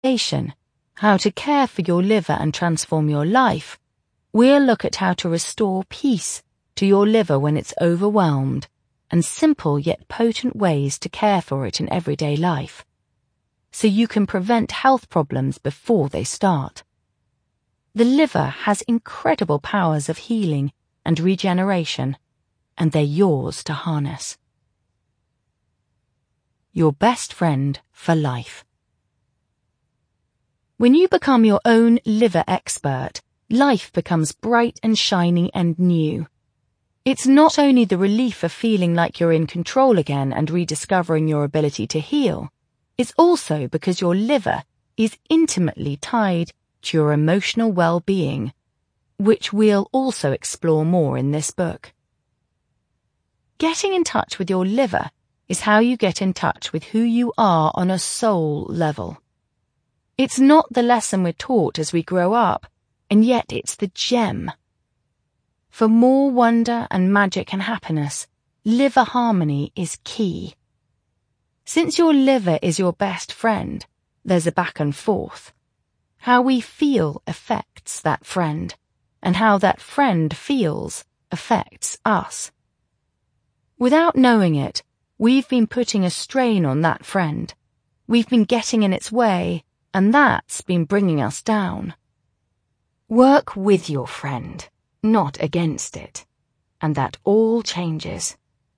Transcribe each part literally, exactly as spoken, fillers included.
how to care for your liver and transform your life, we'll look at how to restore peace to your liver when it's overwhelmed, and simple yet potent ways to care for it in everyday life, so you can prevent health problems before they start. The liver has incredible powers of healing and regeneration, and they're yours to harness. Your best friend for life. When you become your own liver expert, life becomes bright and shining and new. It's not only the relief of feeling like you're in control again and rediscovering your ability to heal, it's also because your liver is intimately tied to your emotional well-being, which we'll also explore more in this book. Getting in touch with your liver is how you get in touch with who you are on a soul level. It's not the lesson we're taught as we grow up, and yet it's the gem. For more wonder and magic and happiness, liver harmony is key. Since your liver is your best friend, there's a back and forth. How we feel affects that friend, and how that friend feels affects us. Without knowing it, we've been putting a strain on that friend. We've been getting in its way, and that's been bringing us down. Work with your friend, not against it, and that all changes.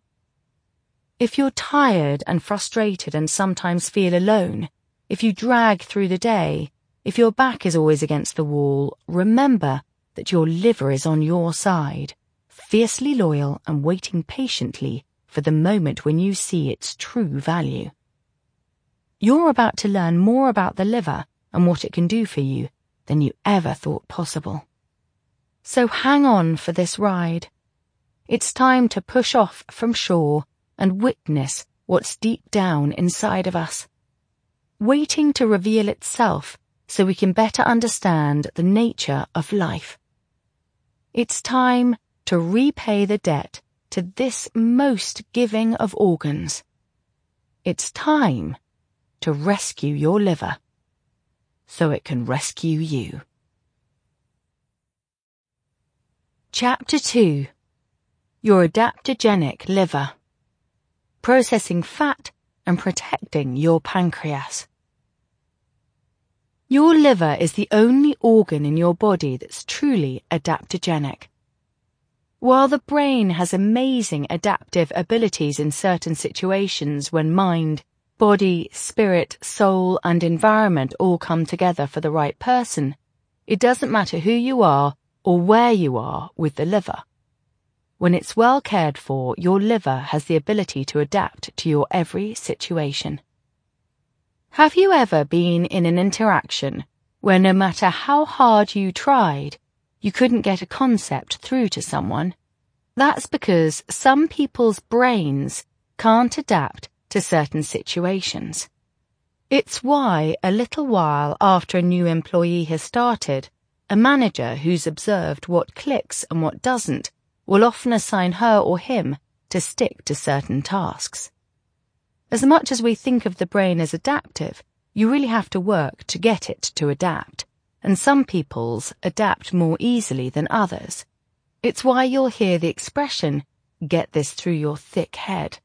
If you're tired and frustrated and sometimes feel alone, if you drag through the day, if your back is always against the wall, remember that your liver is on your side, fiercely loyal and waiting patiently for the moment when you see its true value. You're about to learn more about the liver and what it can do for you than you ever thought possible. So hang on for this ride. It's time to push off from shore and witness what's deep down inside of us, waiting to reveal itself so we can better understand the nature of life. It's time to repay the debt to this most giving of organs. It's time to rescue your liver so it can rescue you. Chapter two. Your adaptogenic liver. Processing fat and protecting your pancreas. Your liver is the only organ in your body that's truly adaptogenic. While the brain has amazing adaptive abilities in certain situations when mind, body, spirit, soul, and environment all come together for the right person, it doesn't matter who you are or where you are with the liver. When it's well cared for, your liver has the ability to adapt to your every situation. Have you ever been in an interaction where no matter how hard you tried, you couldn't get a concept through to someone? That's because some people's brains can't adapt to certain situations. It's why a little while after a new employee has started, a manager who's observed what clicks and what doesn't will often assign her or him to stick to certain tasks. As much as we think of the brain as adaptive, you really have to work to get it to adapt, and some people's adapt more easily than others. It's why you'll hear the expression, get this through your thick head.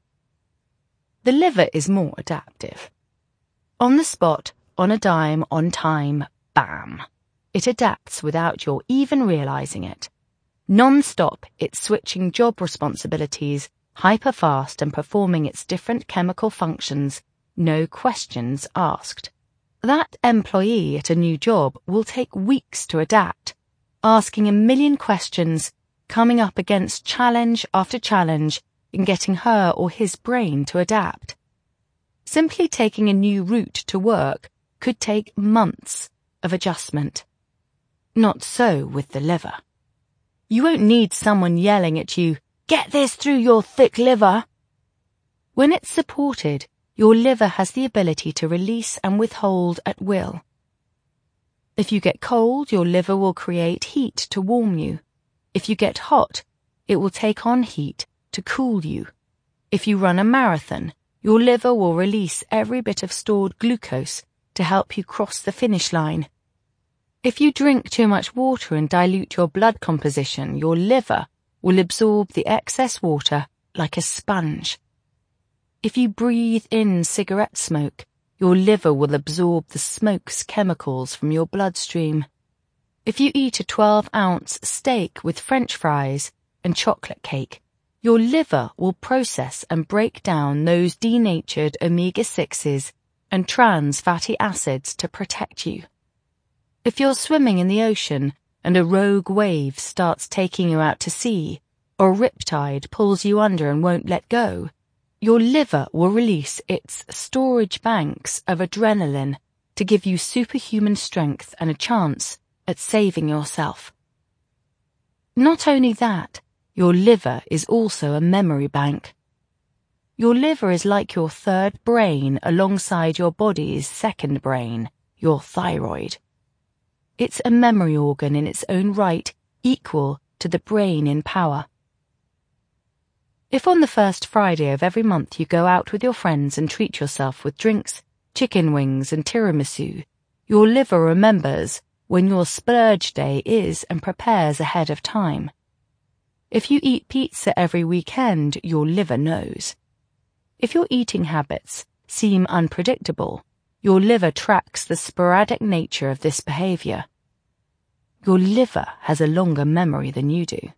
The liver is more adaptive. On the spot, on a dime, on time, bam. It adapts without your even realizing it. Non-stop, it's switching job responsibilities, hyper-fast and performing its different chemical functions, no questions asked. That employee at a new job will take weeks to adapt, asking a million questions, coming up against challenge after challenge in getting her or his brain to adapt. Simply taking a new route to work could take months of adjustment. Not so with the liver. You won't need someone yelling at you, "Get this through your thick liver!" When it's supported, your liver has the ability to release and withhold at will. If you get cold, your liver will create heat to warm you. If you get hot, it will take on heat to cool you. If you run a marathon, your liver will release every bit of stored glucose to help you cross the finish line. If you drink too much water and dilute your blood composition, your liver will absorb the excess water like a sponge. If you breathe in cigarette smoke, your liver will absorb the smoke's chemicals from your bloodstream. If you eat a twelve-ounce steak with French fries and chocolate cake, your liver will process and break down those denatured omega sixes and trans fatty acids to protect you. If you're swimming in the ocean and a rogue wave starts taking you out to sea, or a riptide pulls you under and won't let go, your liver will release its storage banks of adrenaline to give you superhuman strength and a chance at saving yourself. Not only that, your liver is also a memory bank. Your liver is like your third brain alongside your body's second brain, your thyroid. It's a memory organ in its own right, equal to the brain in power. If on the first Friday of every month you go out with your friends and treat yourself with drinks, chicken wings and tiramisu, your liver remembers when your splurge day is and prepares ahead of time. If you eat pizza every weekend, your liver knows. If your eating habits seem unpredictable, your liver tracks the sporadic nature of this behavior. Your liver has a longer memory than you do.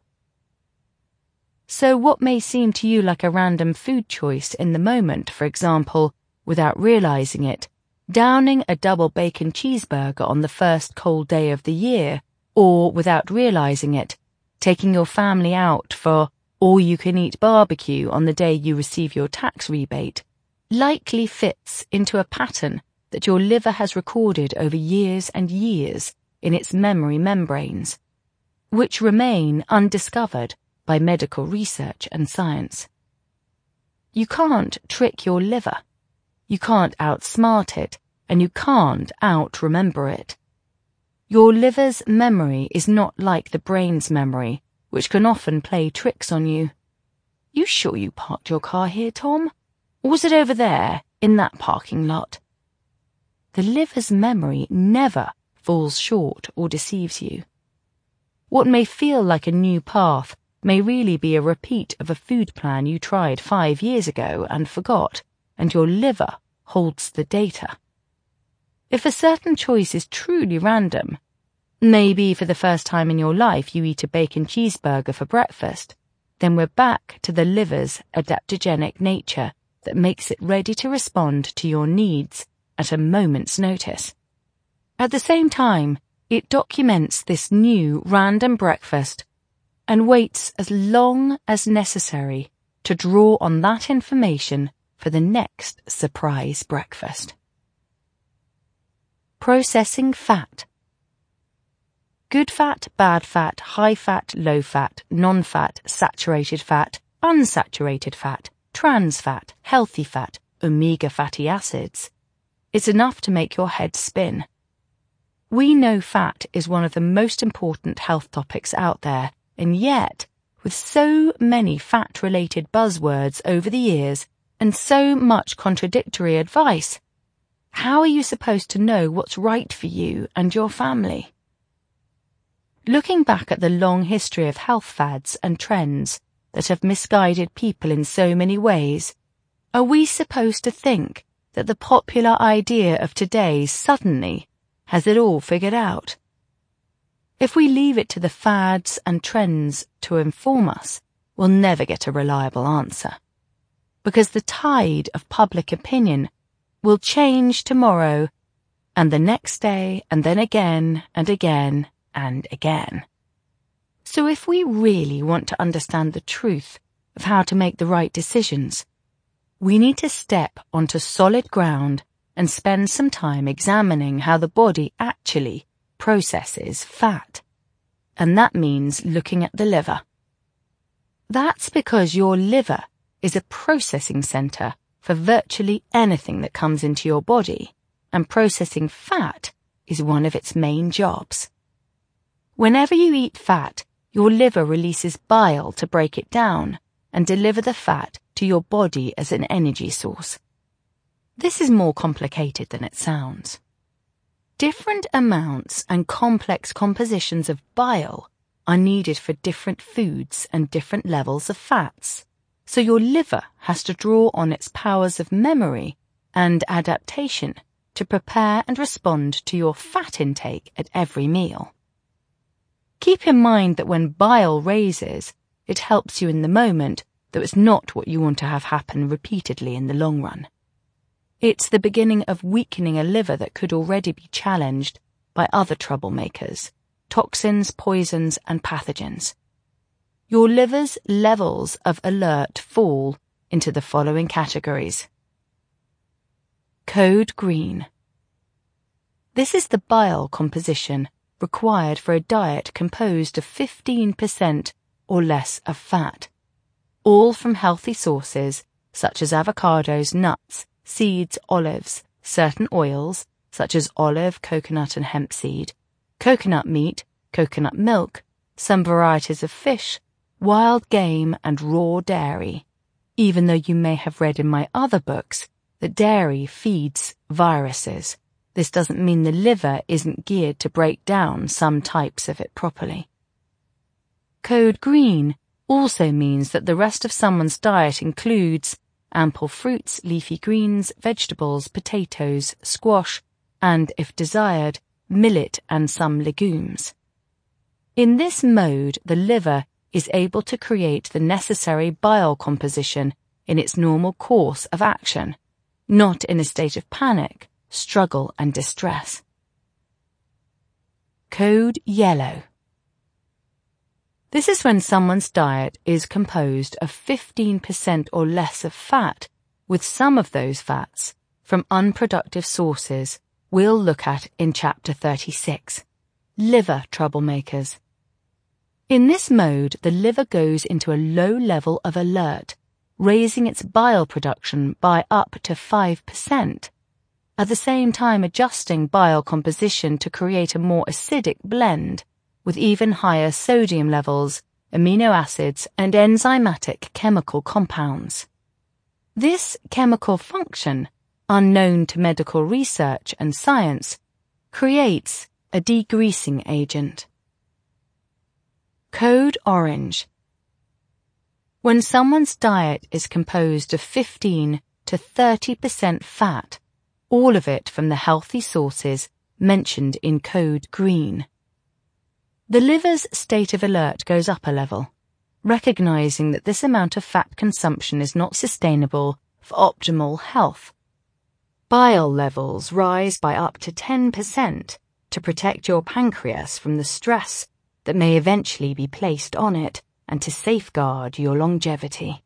So what may seem to you like a random food choice in the moment, for example, without realizing it, downing a double bacon cheeseburger on the first cold day of the year, or without realizing it, taking your family out for all-you-can-eat barbecue on the day you receive your tax rebate, likely fits into a pattern that your liver has recorded over years and years in its memory membranes, which remain undiscovered by medical research and science. You can't trick your liver. You can't outsmart it, and you can't out-remember it. Your liver's memory is not like the brain's memory, which can often play tricks on you. You sure you parked your car here, Tom? Or was it over there, in that parking lot? The liver's memory never falls short or deceives you. What may feel like a new path may really be a repeat of a food plan you tried five years ago and forgot, and your liver holds the data. If a certain choice is truly random, maybe for the first time in your life you eat a bacon cheeseburger for breakfast, then we're back to the liver's adaptogenic nature that makes it ready to respond to your needs at a moment's notice. At the same time, it documents this new random breakfast and waits as long as necessary to draw on that information for the next surprise breakfast. Processing fat. Good fat, bad fat, high fat, low fat, non-fat, saturated fat, unsaturated fat, trans fat, healthy fat, omega fatty acids. It's enough to make your head spin. We know fat is one of the most important health topics out there, and yet, with so many fat-related buzzwords over the years and so much contradictory advice, how are you supposed to know what's right for you and your family? Looking back at the long history of health fads and trends that have misguided people in so many ways, are we supposed to think that the popular idea of today suddenly has it all figured out? If we leave it to the fads and trends to inform us, we'll never get a reliable answer. Because the tide of public opinion will change tomorrow, and the next day, and then again, and again, and again. So if we really want to understand the truth of how to make the right decisions, we need to step onto solid ground and spend some time examining how the body actually processes fat. And that means looking at the liver. That's because your liver is a processing center for virtually anything that comes into your body, and processing fat is one of its main jobs. Whenever you eat fat, your liver releases bile to break it down and deliver the fat to your body as an energy source. This is more complicated than it sounds. Different amounts and complex compositions of bile are needed for different foods and different levels of fats, so your liver has to draw on its powers of memory and adaptation to prepare and respond to your fat intake at every meal. Keep in mind that when bile raises, it helps you in the moment, though it's not what you want to have happen repeatedly in the long run. It's the beginning of weakening a liver that could already be challenged by other troublemakers, toxins, poisons, and pathogens. Your liver's levels of alert fall into the following categories. Code Green. This is the bile composition required for a diet composed of fifteen percent or less of fat, all from healthy sources such as avocados, nuts, seeds, olives, certain oils such as olive, coconut, and hemp seed, coconut meat, coconut milk, some varieties of fish, wild game, and raw dairy, even though you may have read in my other books that dairy feeds viruses. This doesn't mean the liver isn't geared to break down some types of it properly. Code Green also means that the rest of someone's diet includes ample fruits, leafy greens, vegetables, potatoes, squash, and, if desired, millet and some legumes. In this mode, the liver is able to create the necessary bile composition in its normal course of action, not in a state of panic, struggle, and distress. Code Yellow. This is when someone's diet is composed of fifteen percent or less of fat, with some of those fats from unproductive sources we'll look at in Chapter thirty-six, Liver Troublemakers. In this mode, the liver goes into a low level of alert, raising its bile production by up to five percent, at the same time adjusting bile composition to create a more acidic blend with even higher sodium levels, amino acids, and enzymatic chemical compounds. This chemical function, unknown to medical research and science, creates a degreasing agent. Code Orange. When someone's diet is composed of fifteen to thirty percent fat, all of it from the healthy sources mentioned in Code Green, the liver's state of alert goes up a level, recognizing that this amount of fat consumption is not sustainable for optimal health. Bile levels rise by up to ten percent to protect your pancreas from the stress that may eventually be placed on it and to safeguard your longevity.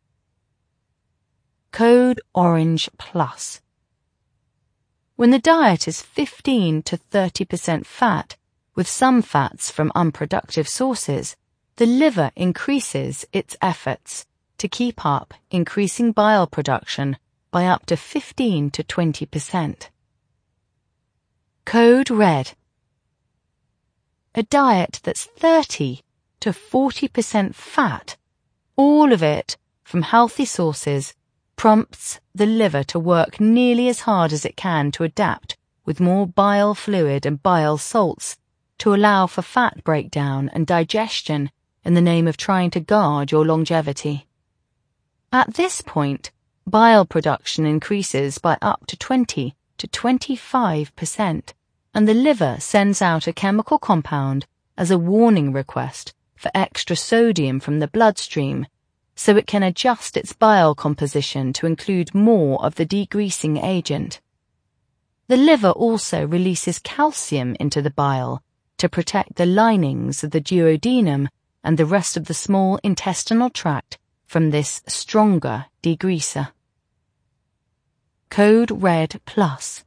Code Orange Plus. When the diet is fifteen to thirty percent fat, with some fats from unproductive sources, the liver increases its efforts to keep up increasing bile production by up to fifteen to twenty percent. Code Red. A diet that's thirty to forty percent fat, all of it from healthy sources, prompts the liver to work nearly as hard as it can to adapt with more bile fluid and bile salts to allow for fat breakdown and digestion in the name of trying to guard your longevity. At this point, bile production increases by up to twenty to twenty-five percent, and the liver sends out a chemical compound as a warning request for extra sodium from the bloodstream, so it can adjust its bile composition to include more of the degreasing agent. The liver also releases calcium into the bile to protect the linings of the duodenum and the rest of the small intestinal tract from this stronger degreaser. Code Red Plus.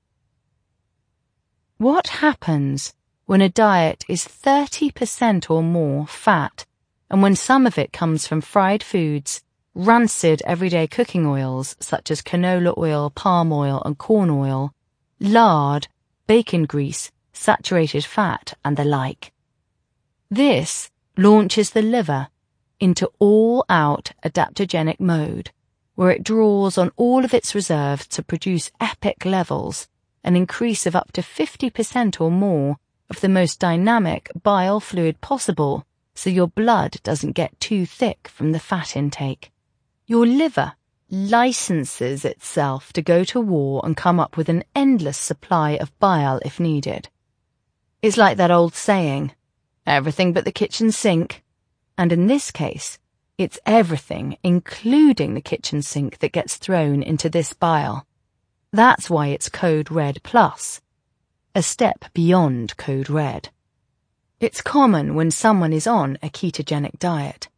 What happens when a diet is thirty percent or more fat, and when some of it comes from fried foods, rancid everyday cooking oils such as canola oil, palm oil, and corn oil, lard, bacon grease, saturated fat, and the like? This launches the liver into all-out adaptogenic mode, where it draws on all of its reserves to produce epic levels an increase of up to fifty percent or more of the most dynamic bile fluid possible, so your blood doesn't get too thick from the fat intake. Your liver licenses itself to go to war and come up with an endless supply of bile if needed. It's like that old saying, everything but the kitchen sink, and in this case, it's everything, including the kitchen sink, that gets thrown into this bile. That's why it's Code Red Plus, a step beyond Code Red. It's common when someone is on a ketogenic diet.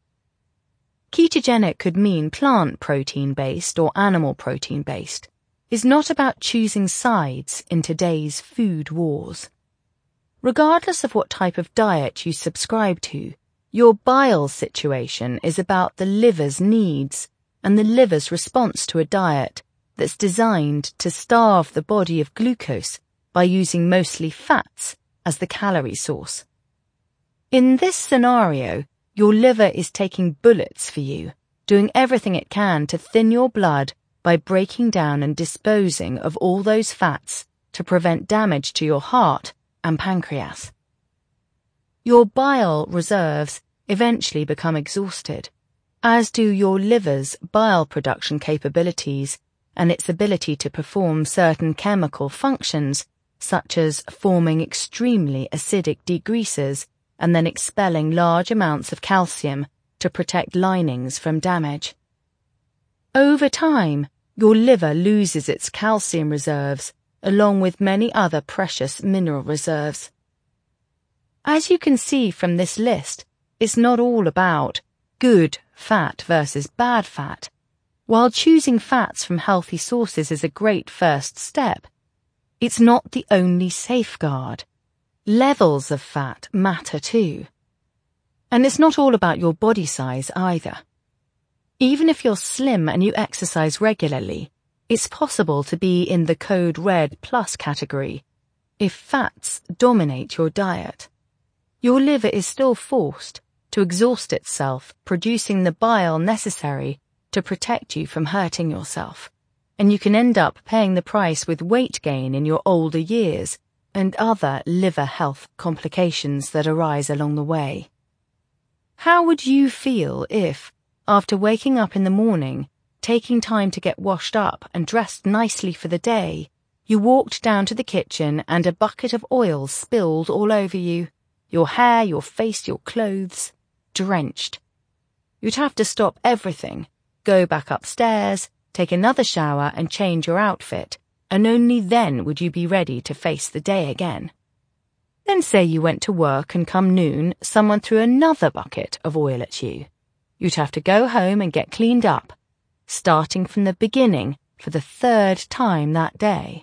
Ketogenic could mean plant protein-based or animal protein-based. It's not about choosing sides in today's food wars. Regardless of what type of diet you subscribe to, your bile situation is about the liver's needs and the liver's response to a diet that's designed to starve the body of glucose by using mostly fats as the calorie source. In this scenario, your liver is taking bullets for you, doing everything it can to thin your blood by breaking down and disposing of all those fats to prevent damage to your heart and pancreas. Your bile reserves eventually become exhausted, as do your liver's bile production capabilities and its ability to perform certain chemical functions, such as forming extremely acidic degreasers and then expelling large amounts of calcium to protect linings from damage. Over time, your liver loses its calcium reserves, along with many other precious mineral reserves. As you can see from this list, it's not all about good fat versus bad fat. While choosing fats from healthy sources is a great first step, it's not the only safeguard. Levels of fat matter too. And it's not all about your body size either. Even if you're slim and you exercise regularly, it's possible to be in the Code Red Plus category if fats dominate your diet. Your liver is still forced to exhaust itself producing the bile necessary to protect you from hurting yourself, and you can end up paying the price with weight gain in your older years and other liver health complications that arise along the way. How would you feel if, after waking up in the morning, taking time to get washed up and dressed nicely for the day, you walked down to the kitchen and a bucket of oil spilled all over you, your hair, your face, your clothes, drenched? You'd have to stop everything, go back upstairs, take another shower and change your outfit, and only then would you be ready to face the day again. Then say you went to work and come noon, someone threw another bucket of oil at you. You'd have to go home and get cleaned up, starting from the beginning for the third time that day.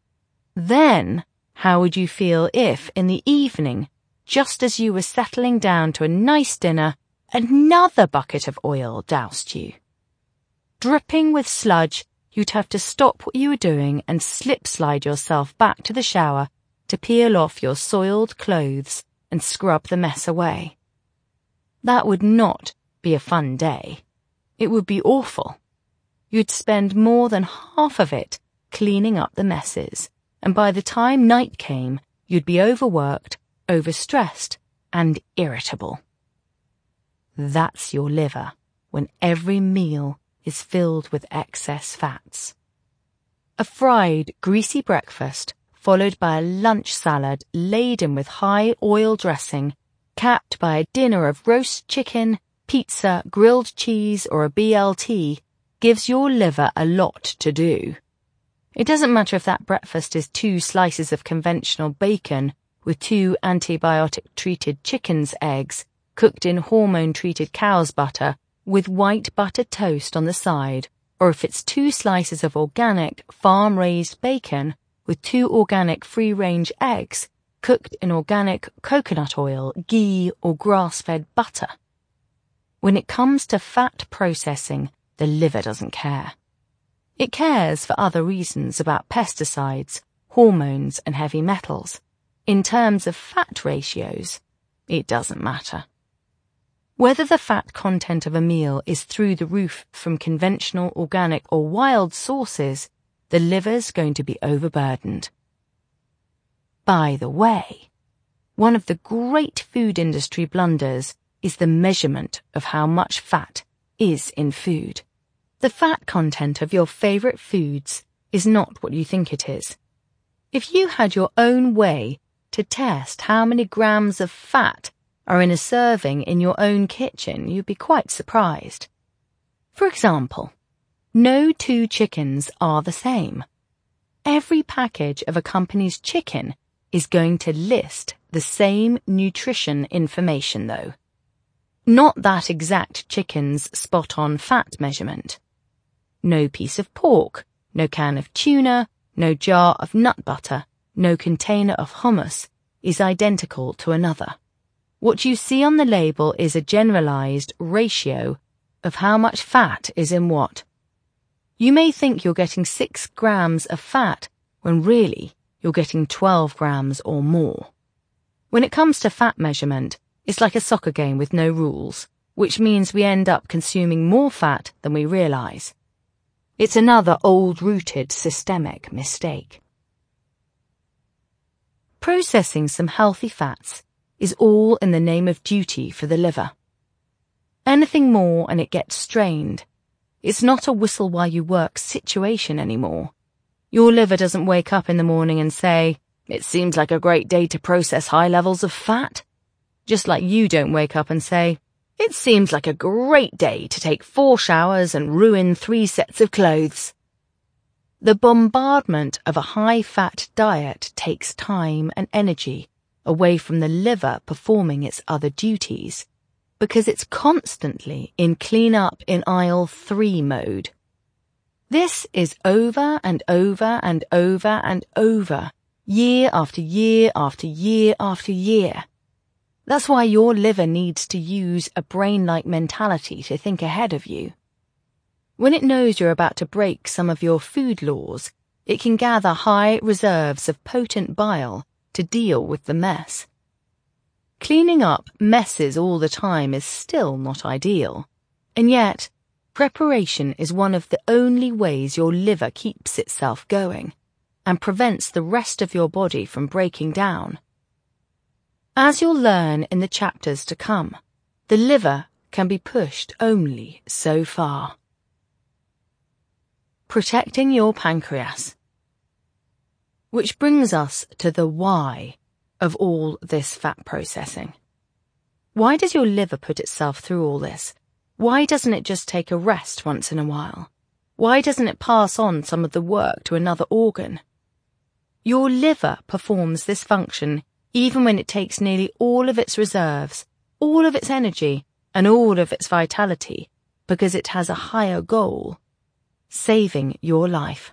Then, how would you feel if, in the evening, just as you were settling down to a nice dinner, another bucket of oil doused you? Dripping with sludge, you'd have to stop what you were doing and slip-slide yourself back to the shower to peel off your soiled clothes and scrub the mess away. That would not be a fun day. It would be awful. You'd spend more than half of it cleaning up the messes, and by the time night came, you'd be overworked, overstressed, and irritable. That's your liver when every meal is filled with excess fats. A fried, greasy breakfast, followed by a lunch salad laden with high oil dressing, capped by a dinner of roast chicken, pizza, grilled cheese, or a B L T, gives your liver a lot to do. It doesn't matter if that breakfast is two slices of conventional bacon with two antibiotic-treated chicken's eggs cooked in hormone-treated cow's butter with white butter toast on the side, or if it's two slices of organic, farm-raised bacon with two organic free-range eggs cooked in organic coconut oil, ghee, or grass-fed butter. When it comes to fat processing, the liver doesn't care. It cares for other reasons about pesticides, hormones, and heavy metals. In terms of fat ratios, it doesn't matter. Whether the fat content of a meal is through the roof from conventional, organic, or wild sources, the liver's going to be overburdened. By the way, one of the great food industry blunders is the measurement of how much fat is in food. The fat content of your favourite foods is not what you think it is. If you had your own way to test how many grams of fat are in a serving in your own kitchen, you'd be quite surprised. For example, no two chickens are the same. Every package of a company's chicken is going to list the same nutrition information, though. Not that exact chicken's spot-on fat measurement. No piece of pork, no can of tuna, no jar of nut butter, no container of hummus is identical to another. What you see on the label is a generalized ratio of how much fat is in what. You may think you're getting six grams of fat when really you're getting twelve grams or more. When it comes to fat measurement, it's like a soccer game with no rules, which means we end up consuming more fat than we realize. It's another old-rooted systemic mistake. Processing some healthy fats is all in the name of duty for the liver. Anything more and it gets strained. It's not a whistle while you work situation anymore. Your liver doesn't wake up in the morning and say, "It seems like a great day to process high levels of fat." Just like you don't wake up and say, "It seems like a great day to take four showers and ruin three sets of clothes." The bombardment of a high-fat diet takes time and energy away from the liver performing its other duties, because it's constantly in clean-up in aisle three mode. This is over and over and over and over, year after year after year after year. That's why your liver needs to use a brain-like mentality to think ahead of you. When it knows you're about to break some of your food laws, it can gather high reserves of potent bile to deal with the mess. Cleaning up messes all the time is still not ideal, and yet preparation is one of the only ways your liver keeps itself going and prevents the rest of your body from breaking down. As you'll learn in the chapters to come, the liver can be pushed only so far. Protecting your pancreas. Which brings us to the why of all this fat processing. Why does your liver put itself through all this? Why doesn't it just take a rest once in a while? Why doesn't it pass on some of the work to another organ? Your liver performs this function even when it takes nearly all of its reserves, all of its energy, and all of its vitality, because it has a higher goal: saving your life.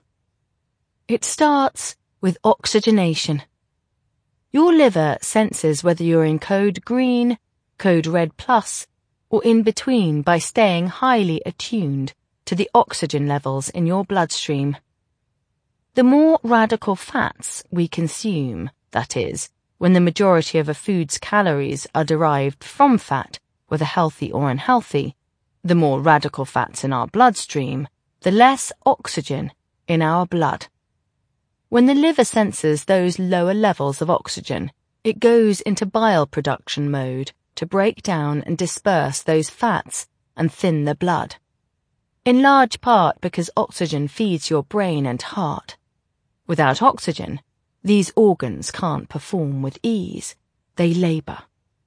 It starts with oxygenation. Your liver senses whether you're in code green, code red plus, or in between by staying highly attuned to the oxygen levels in your bloodstream. The more radical fats we consume, that is, when the majority of a food's calories are derived from fat, whether healthy or unhealthy, the more radical fats in our bloodstream, the less oxygen in our blood. When the liver senses those lower levels of oxygen, it goes into bile production mode to break down and disperse those fats and thin the blood. In large part because oxygen feeds your brain and heart. Without oxygen, these organs can't perform with ease. They labour.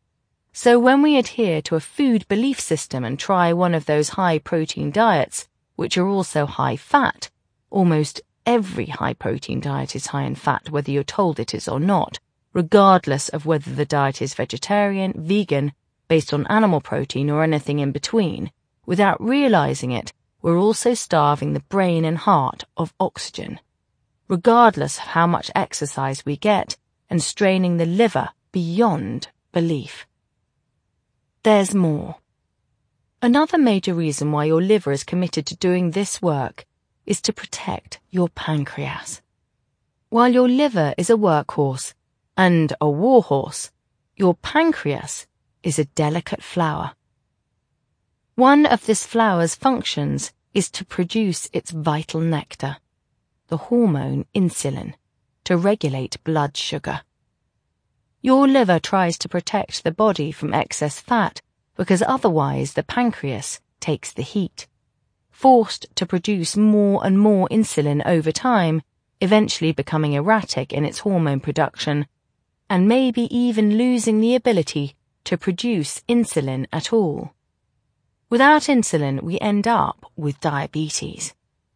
So when we adhere to a food belief system and try one of those high-protein diets, which are also high-fat, almost every high-protein diet is high in fat whether you're told it is or not, regardless of whether the diet is vegetarian, vegan, based on animal protein or anything in between. Without realizing it, we're also starving the brain and heart of oxygen, regardless of how much exercise we get, and straining the liver beyond belief. There's more. Another major reason why your liver is committed to doing this work is to protect your pancreas. While your liver is a workhorse and a warhorse, your pancreas is a delicate flower. One of this flower's functions is to produce its vital nectar, the hormone insulin, to regulate blood sugar. Your liver tries to protect the body from excess fat because otherwise the pancreas takes the heat, forced to produce more and more insulin over time, eventually becoming erratic in its hormone production, and maybe even losing the ability to produce insulin at all. Without insulin, we end up with diabetes.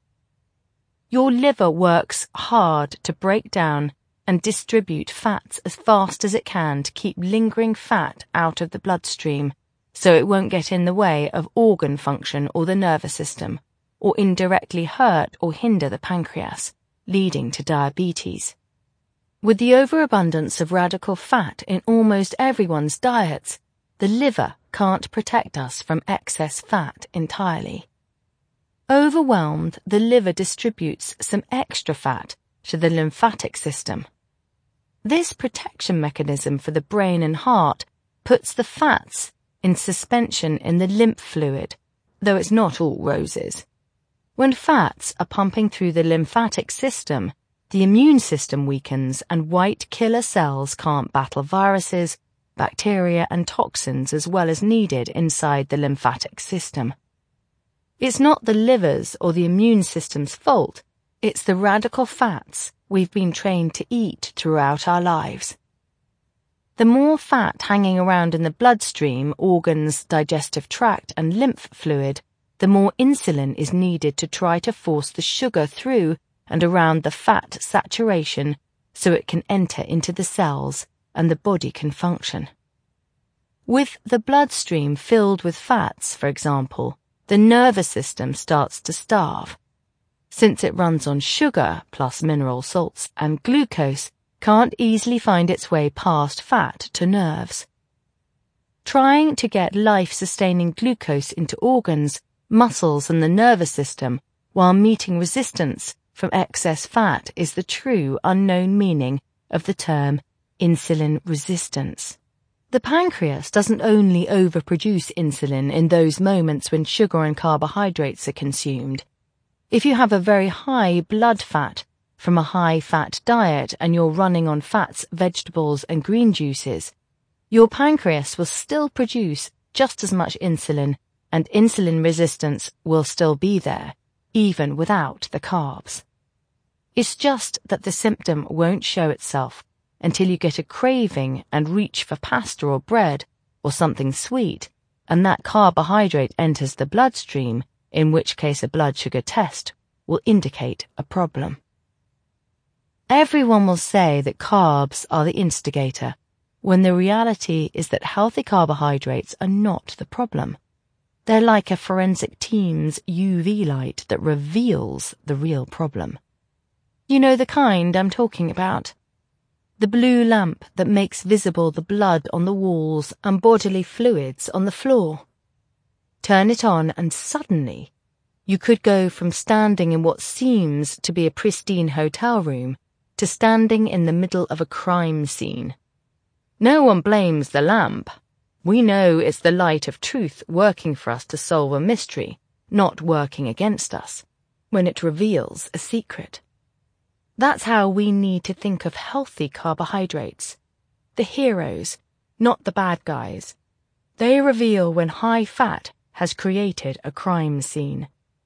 Your liver works hard to break down and distribute fats as fast as it can to keep lingering fat out of the bloodstream, so it won't get in the way of organ function or the nervous system, or indirectly hurt or hinder the pancreas, leading to diabetes. With the overabundance of radical fat in almost everyone's diets, the liver can't protect us from excess fat entirely. Overwhelmed, the liver distributes some extra fat to the lymphatic system. This protection mechanism for the brain and heart puts the fats in suspension in the lymph fluid, though it's not all roses. When fats are pumping through the lymphatic system, the immune system weakens and white killer cells can't battle viruses, bacteria and toxins as well as needed inside the lymphatic system. It's not the liver's or the immune system's fault, it's the radical fats we've been trained to eat throughout our lives. The more fat hanging around in the bloodstream, organs, digestive tract and lymph fluid, the more insulin is needed to try to force the sugar through and around the fat saturation so it can enter into the cells and the body can function. With the bloodstream filled with fats, for example, the nervous system starts to starve. Since it runs on sugar plus mineral salts and glucose, can't easily find its way past fat to nerves. Trying to get life-sustaining glucose into organs, muscles and the nervous system while meeting resistance from excess fat is the true unknown meaning of the term insulin resistance. The pancreas doesn't only overproduce insulin in those moments when sugar and carbohydrates are consumed. If you have a very high blood fat from a high-fat diet and you're running on fats, vegetables and green juices, your pancreas will still produce just as much insulin and insulin resistance will still be there, even without the carbs. It's just that the symptom won't show itself until you get a craving and reach for pasta or bread or something sweet, and that carbohydrate enters the bloodstream, in which case a blood sugar test will indicate a problem. Everyone will say that carbs are the instigator, when the reality is that healthy carbohydrates are not the problem. They're like a forensic team's U V light that reveals the real problem. You know the kind I'm talking about. The blue lamp that makes visible the blood on the walls and bodily fluids on the floor. Turn it on and suddenly you could go from standing in what seems to be a pristine hotel room to standing in the middle of a crime scene. No one blames the lamp. We know it's the light of truth working for us to solve a mystery, not working against us, when it reveals a secret. That's how we need to think of healthy carbohydrates. The heroes, not the bad guys. They reveal when high fat has created a crime scene.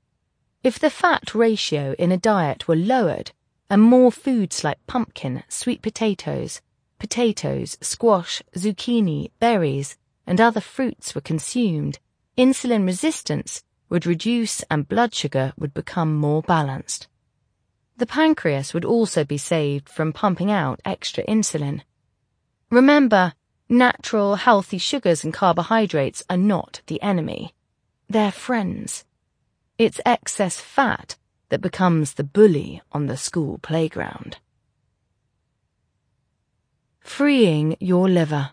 If the fat ratio in a diet were lowered and more foods like pumpkin, sweet potatoes, potatoes, squash, zucchini, berries, and other fruits were consumed, insulin resistance would reduce and blood sugar would become more balanced. The pancreas would also be saved from pumping out extra insulin. Remember, natural, healthy sugars and carbohydrates are not the enemy. They're friends. It's excess fat that becomes the bully on the school playground. Freeing your liver.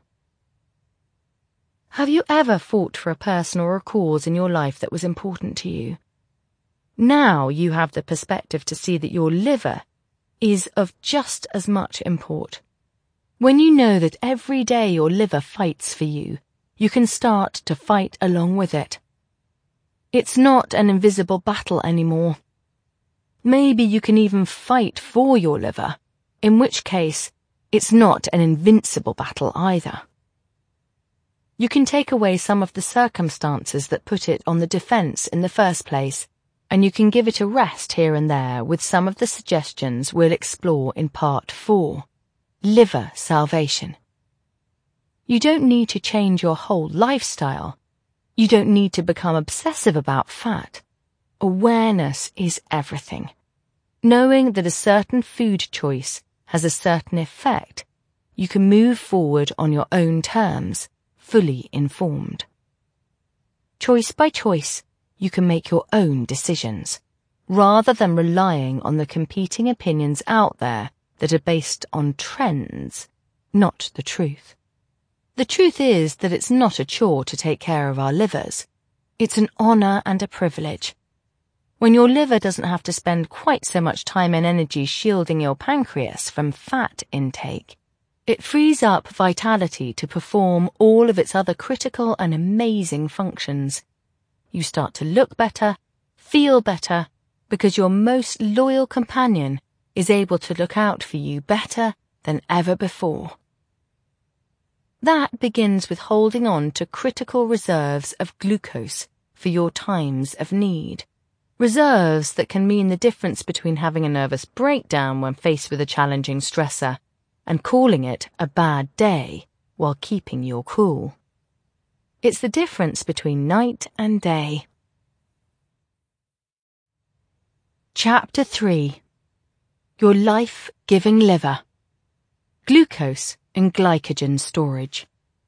Have you ever fought for a person or a cause in your life that was important to you? Now you have the perspective to see that your liver is of just as much import. When you know that every day your liver fights for you, you can start to fight along with it. It's not an invisible battle anymore. Maybe you can even fight for your liver, in which case It's not an invincible battle either. You can take away some of the circumstances that put it on the defense in the first place, and you can give it a rest here and there with some of the suggestions we'll explore in part four. Liver salvation. You don't need to change your whole lifestyle. You don't need to become obsessive about fat. Awareness is everything. Knowing that a certain food choice has a certain effect, you can move forward on your own terms, fully informed. Choice by choice, you can make your own decisions, rather than relying on the competing opinions out there that are based on trends, not the truth. The truth is that it's not a chore to take care of our livers. It's an honor and a privilege. When your liver doesn't have to spend quite so much time and energy shielding your pancreas from fat intake, it frees up vitality to perform all of its other critical and amazing functions. You start to look better, feel better, because your most loyal companion is able to look out for you better than ever before. That begins with holding on to critical reserves of glucose for your times of need. Reserves that can mean the difference between having a nervous breakdown when faced with a challenging stressor and calling it a bad day while keeping your cool. It's the difference between night and day. Chapter three. Your Life-Giving Liver. Glucose and glycogen storage.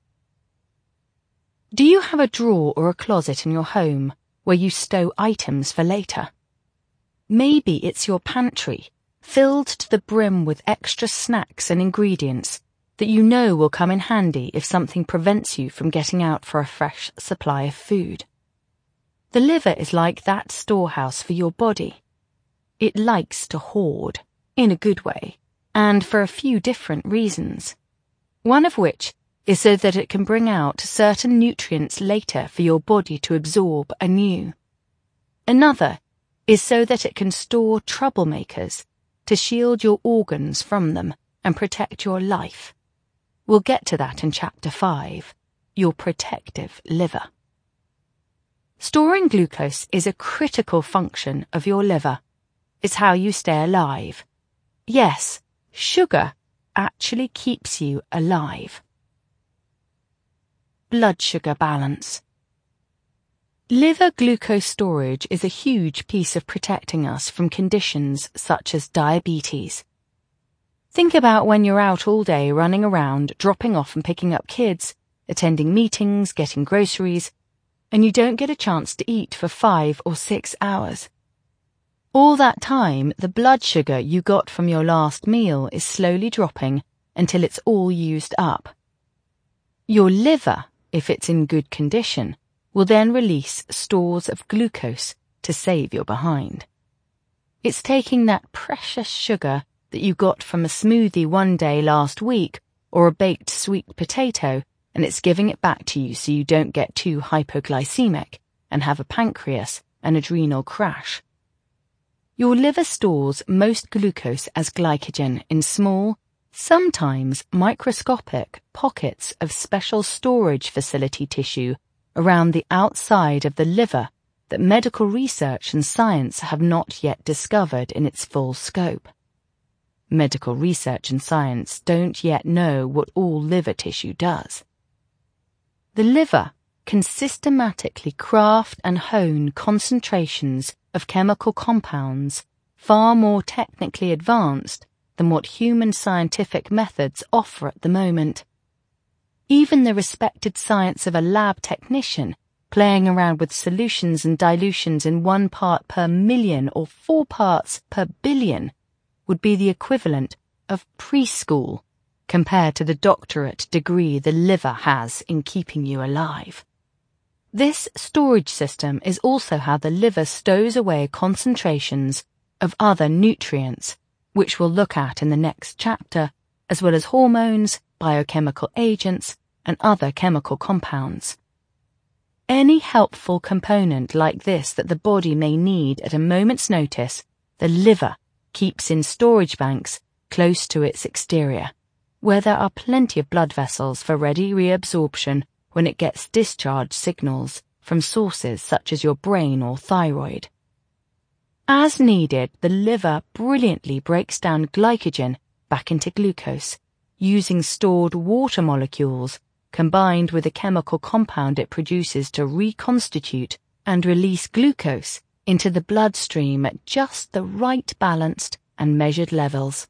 Do you have a drawer or a closet in your home where you stow items for later? Maybe it's your pantry, filled to the brim with extra snacks and ingredients that you know will come in handy if something prevents you from getting out for a fresh supply of food. The liver is like that storehouse for your body. It likes to hoard, in a good way, and for a few different reasons. One of which is so that it can bring out certain nutrients later for your body to absorb anew. Another is so that it can store troublemakers to shield your organs from them and protect your life. We'll get to that in Chapter five, Your Protective Liver. Storing glucose is a critical function of your liver. It's how you stay alive. Yes, sugar actually keeps you alive. Blood sugar balance. Liver glucose storage is a huge piece of protecting us from conditions such as diabetes. Think about when you're out all day running around, dropping off and picking up kids, attending meetings, getting groceries, and you don't get a chance to eat for five or six hours. All that time, the blood sugar you got from your last meal is slowly dropping until it's all used up. Your liver, if it's in good condition, will then release stores of glucose to save your behind. It's taking that precious sugar that you got from a smoothie one day last week or a baked sweet potato, and it's giving it back to you so you don't get too hypoglycemic and have a pancreas and adrenal crash. Your liver stores most glucose as glycogen in small, sometimes microscopic pockets of special storage facility tissue around the outside of the liver that medical research and science have not yet discovered in its full scope. Medical research and science don't yet know what all liver tissue does. The liver can systematically craft and hone concentrations of chemical compounds far more technically advanced than what human scientific methods offer at the moment. Even the respected science of a lab technician playing around with solutions and dilutions in one part per million or four parts per billion would be the equivalent of preschool compared to the doctorate degree the liver has in keeping you alive. This storage system is also how the liver stows away concentrations of other nutrients, which we'll look at in the next chapter, as well as hormones, biochemical agents, and other chemical compounds. Any helpful component like this that the body may need at a moment's notice, the liver keeps in storage banks close to its exterior, where there are plenty of blood vessels for ready reabsorption when it gets discharge signals from sources such as your brain or thyroid. As needed, the liver brilliantly breaks down glycogen back into glucose, using stored water molecules combined with a chemical compound it produces to reconstitute and release glucose into the bloodstream at just the right balanced and measured levels.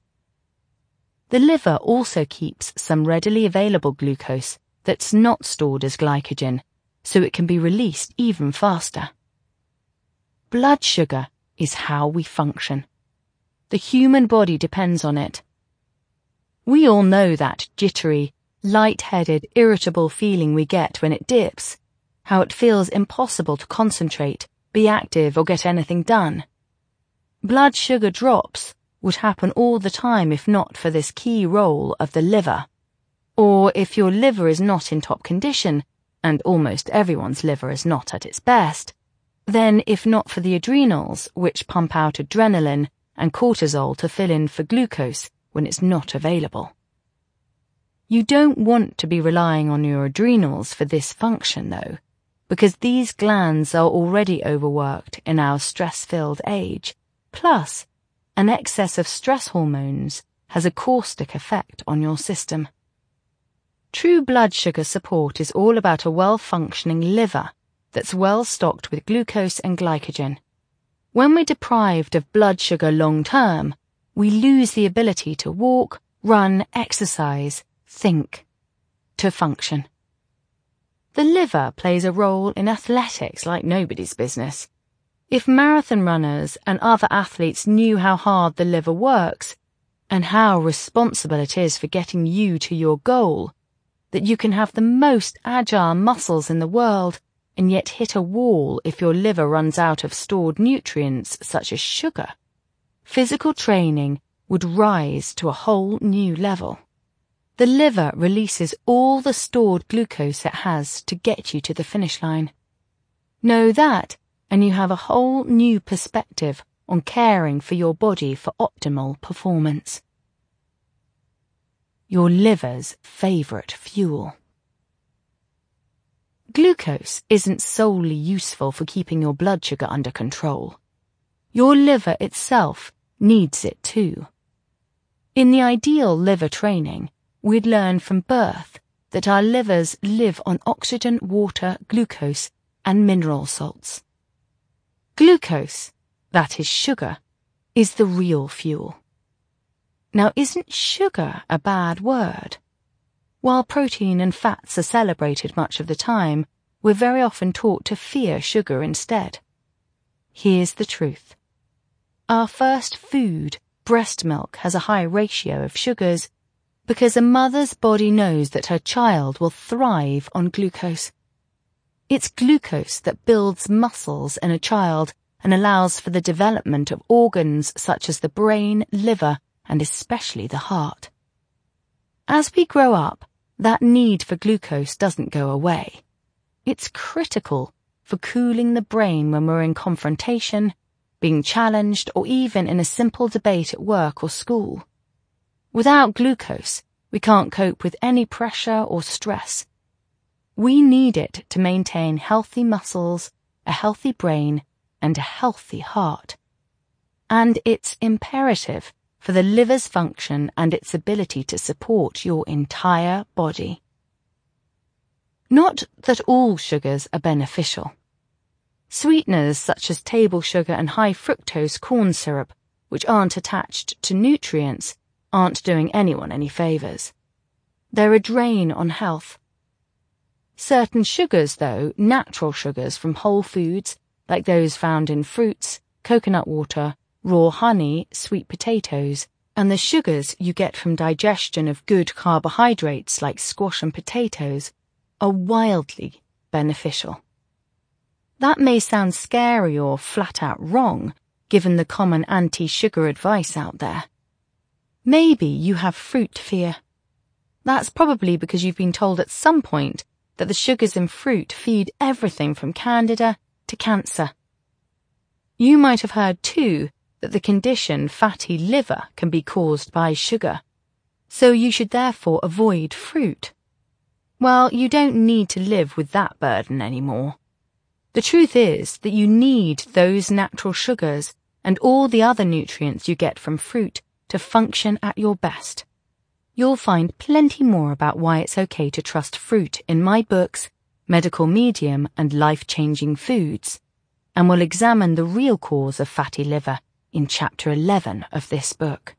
The liver also keeps some readily available glucose that's not stored as glycogen, so it can be released even faster. Blood sugar is how we function. The human body depends on it. We all know that jittery, light-headed, irritable feeling we get when it dips, how it feels impossible to concentrate, be active, or get anything done. Blood sugar drops would happen all the time if not for this key role of the liver. Or if your liver is not in top condition, and almost everyone's liver is not at its best, then if not for the adrenals, which pump out adrenaline and cortisol to fill in for glucose when it's not available. You don't want to be relying on your adrenals for this function, though, because these glands are already overworked in our stress-filled age. Plus, an excess of stress hormones has a caustic effect on your system. True blood sugar support is all about a well-functioning liver that's well stocked with glucose and glycogen. When we're deprived of blood sugar long-term, we lose the ability to walk, run, exercise, think, to function. The liver plays a role in athletics like nobody's business. If marathon runners and other athletes knew how hard the liver works and how responsible it is for getting you to your goal, that you can have the most agile muscles in the world and yet hit a wall if your liver runs out of stored nutrients such as sugar, physical training would rise to a whole new level. The liver releases all the stored glucose it has to get you to the finish line. Know that, and you have a whole new perspective on caring for your body for optimal performance. Your liver's favourite fuel. Glucose isn't solely useful for keeping your blood sugar under control. Your liver itself needs it too. In the ideal liver training, we'd learn from birth that our livers live on oxygen, water, glucose, and mineral salts. Glucose, that is sugar, is the real fuel. Now, isn't sugar a bad word? While protein and fats are celebrated much of the time, we're very often taught to fear sugar instead. Here's the truth. Our first food, breast milk, has a high ratio of sugars because a mother's body knows that her child will thrive on glucose. It's glucose that builds muscles in a child and allows for the development of organs such as the brain, liver, and especially the heart. As we grow up, that need for glucose doesn't go away. It's critical for cooling the brain when we're in confrontation, being challenged, or even in a simple debate at work or school. Without glucose, we can't cope with any pressure or stress. We need it to maintain healthy muscles, a healthy brain, and a healthy heart. And it's imperative for the liver's function and its ability to support your entire body. Not that all sugars are beneficial. Sweeteners such as table sugar and high fructose corn syrup, which aren't attached to nutrients, aren't doing anyone any favours. They're a drain on health. Certain sugars, though, natural sugars from whole foods, like those found in fruits, coconut water, raw honey, sweet potatoes, and the sugars you get from digestion of good carbohydrates like squash and potatoes, are wildly beneficial. That may sound scary or flat out wrong, given the common anti-sugar advice out there. Maybe you have fruit fear. That's probably because you've been told at some point that the sugars in fruit feed everything from candida to cancer. You might have heard, too, that the condition fatty liver can be caused by sugar. so you should therefore avoid fruit. Well, you don't need to live with that burden anymore. The truth is that you need those natural sugars and all the other nutrients you get from fruit to function at your best. You'll find plenty more about why it's okay to trust fruit in my books, Medical Medium and Life-Changing Foods, and we'll examine the real cause of fatty liver in chapter eleven of this book.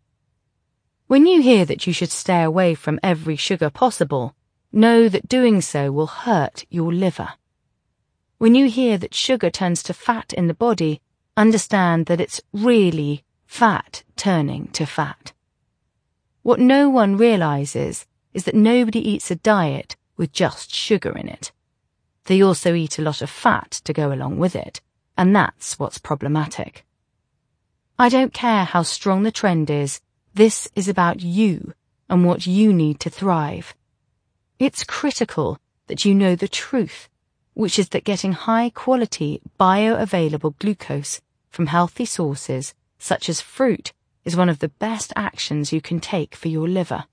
When you hear that you should stay away from every sugar possible, know that doing so will hurt your liver. When you hear that sugar turns to fat in the body, understand that it's really fat turning to fat. What no one realizes is that nobody eats a diet with just sugar in it. They also eat a lot of fat to go along with it, and that's what's problematic. I don't care how strong the trend is, this is about you and what you need to thrive. It's critical that you know the truth, which is that getting high-quality, bioavailable glucose from healthy sources, such as fruit, is one of the best actions you can take for your liver.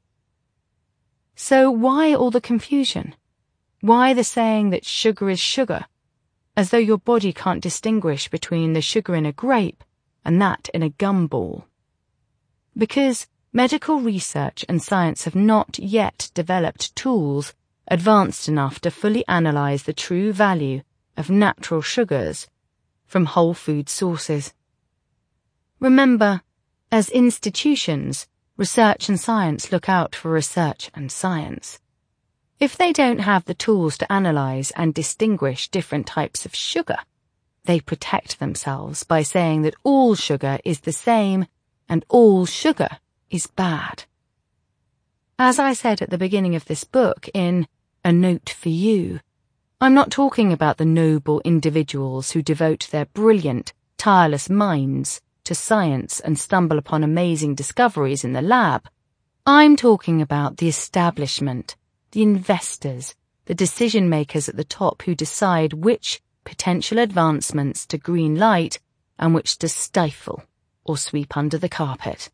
So why all the confusion? Why the saying that sugar is sugar, as though your body can't distinguish between the sugar in a grape and that in a gumball? Because medical research and science have not yet developed tools advanced enough to fully analyze the true value of natural sugars from whole food sources. Remember, as institutions, research and science look out for research and science. If they don't have the tools to analyze and distinguish different types of sugar, they protect themselves by saying that all sugar is the same and all sugar is bad. As I said at the beginning of this book in A Note for You, I'm not talking about the noble individuals who devote their brilliant, tireless minds to science and stumble upon amazing discoveries in the lab. I'm talking about the establishment, the investors, the decision makers at the top who decide which potential advancements to green light and which to stifle or sweep under the carpet.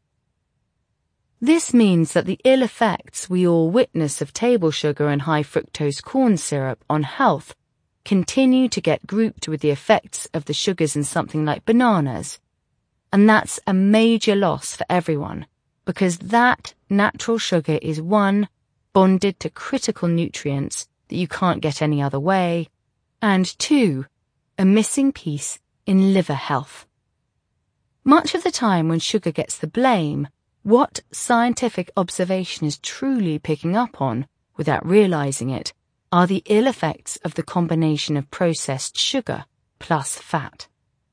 This means that the ill effects we all witness of table sugar and high fructose corn syrup on health continue to get grouped with the effects of the sugars in something like bananas. And that's a major loss for everyone, because that natural sugar is one, bonded to critical nutrients that you can't get any other way, and two, a missing piece in liver health. Much of the time when sugar gets the blame, what scientific observation is truly picking up on, without realizing it, are the ill effects of the combination of processed sugar plus fat.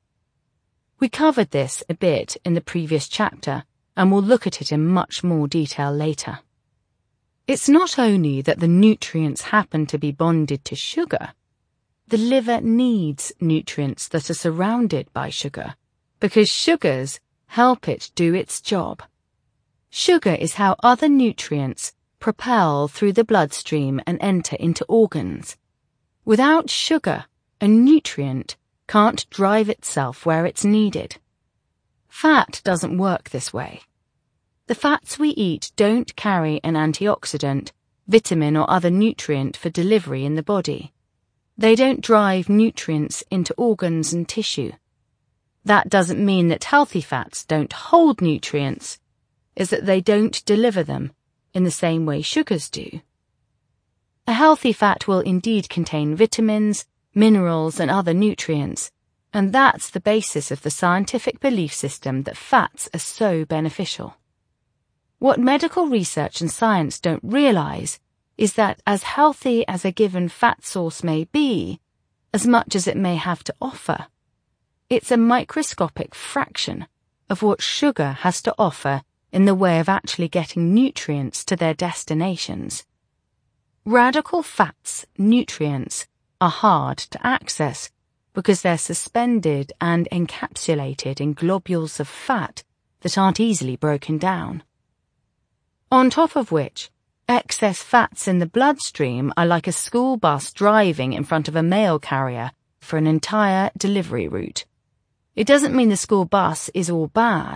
We covered this a bit in the previous chapter, and we'll look at it in much more detail later. It's not only that the nutrients happen to be bonded to sugar. The liver needs nutrients that are surrounded by sugar, because sugars help it do its job. Sugar is how other nutrients propel through the bloodstream and enter into organs. Without sugar, a nutrient can't drive itself where it's needed. Fat doesn't work this way. The fats we eat don't carry an antioxidant, vitamin or other nutrient for delivery in the body. They don't drive nutrients into organs and tissue. That doesn't mean that healthy fats don't hold nutrients, is that they don't deliver them in the same way sugars do. A healthy fat will indeed contain vitamins, minerals and other nutrients, and that's the basis of the scientific belief system that fats are so beneficial. What medical research and science don't realize is that as healthy as a given fat source may be, as much as it may have to offer, it's a microscopic fraction of what sugar has to offer in the way of actually getting nutrients to their destinations. Radical fats, nutrients, are hard to access because they're suspended and encapsulated in globules of fat that aren't easily broken down. On top of which, excess fats in the bloodstream are like a school bus driving in front of a mail carrier for an entire delivery route. It doesn't mean the school bus is all bad,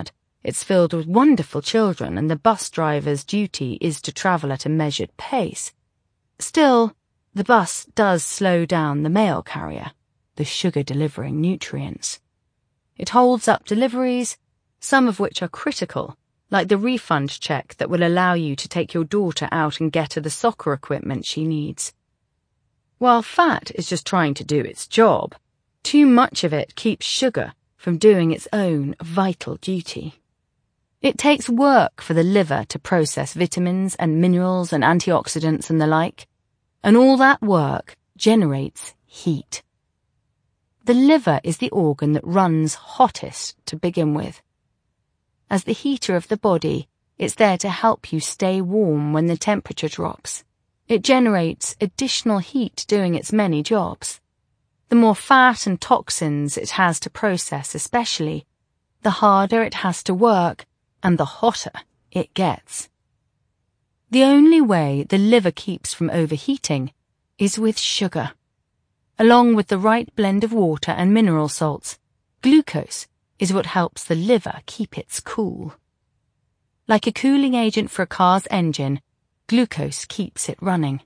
It's filled with wonderful children, and the bus driver's duty is to travel at a measured pace. Still, the bus does slow down the mail carrier, the sugar delivering nutrients. It holds up deliveries, some of which are critical, like the refund check that will allow you to take your daughter out and get her the soccer equipment she needs. While fat is just trying to do its job, too much of it keeps sugar from doing its own vital duty. It takes work for the liver to process vitamins and minerals and antioxidants and the like, and all that work generates heat. The liver is the organ that runs hottest to begin with. As the heater of the body, it's there to help you stay warm when the temperature drops. It generates additional heat doing its many jobs. The more fat and toxins it has to process especially, the harder it has to work and the hotter it gets. The only way the liver keeps from overheating is with sugar. Along with the right blend of water and mineral salts, glucose is what helps the liver keep its cool. Like a cooling agent for a car's engine, glucose keeps it running.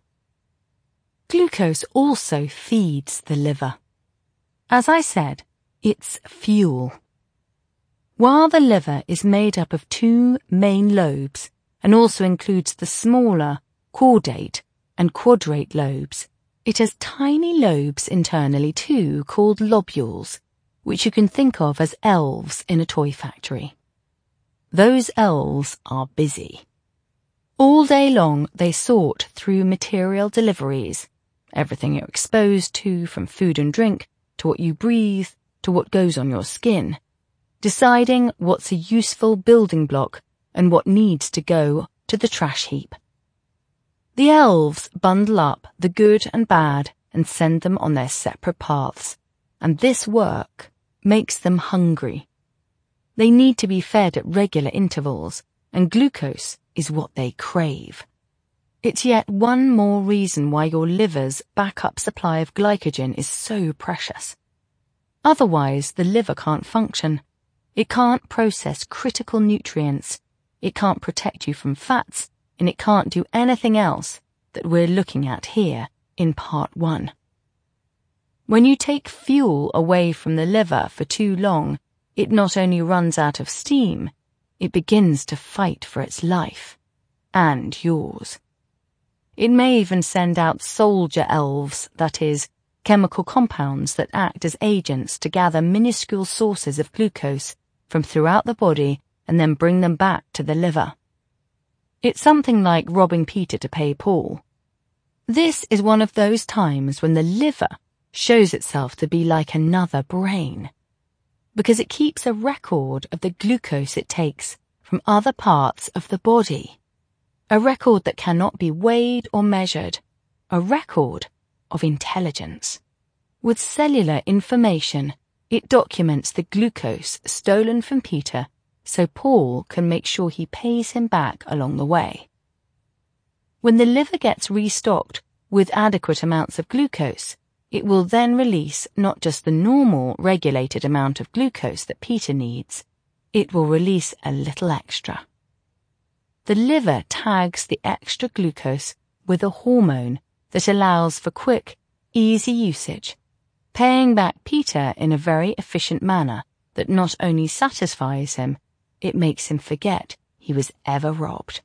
Glucose also feeds the liver. As I said, it's fuel. While the liver is made up of two main lobes and also includes the smaller caudate and quadrate lobes, it has tiny lobes internally too called lobules, which you can think of as elves in a toy factory. Those elves are busy. All day long they sort through material deliveries, everything you're exposed to, from food and drink to what you breathe to what goes on your skin, deciding what's a useful building block and what needs to go to the trash heap. The elves bundle up the good and bad and send them on their separate paths, and this work makes them hungry. They need to be fed at regular intervals, and glucose is what they crave. It's yet one more reason why your liver's backup supply of glycogen is so precious. Otherwise, the liver can't function. It can't process critical nutrients, it can't protect you from fats, and it can't do anything else that we're looking at here in part one. When you take fuel away from the liver for too long, it not only runs out of steam, it begins to fight for its life. And yours. It may even send out soldier elves, that is, chemical compounds that act as agents to gather minuscule sources of glucose from throughout the body and then bring them back to the liver. It's something like robbing Peter to pay Paul. This is one of those times when the liver shows itself to be like another brain, because it keeps a record of the glucose it takes from other parts of the body. A record that cannot be weighed or measured. A record of intelligence. With cellular information, it documents the glucose stolen from Peter so Paul can make sure he pays him back along the way. When the liver gets restocked with adequate amounts of glucose, it will then release not just the normal regulated amount of glucose that Peter needs, it will release a little extra. The liver tags the extra glucose with a hormone that allows for quick, easy usage, paying back Peter in a very efficient manner that not only satisfies him, it makes him forget he was ever robbed.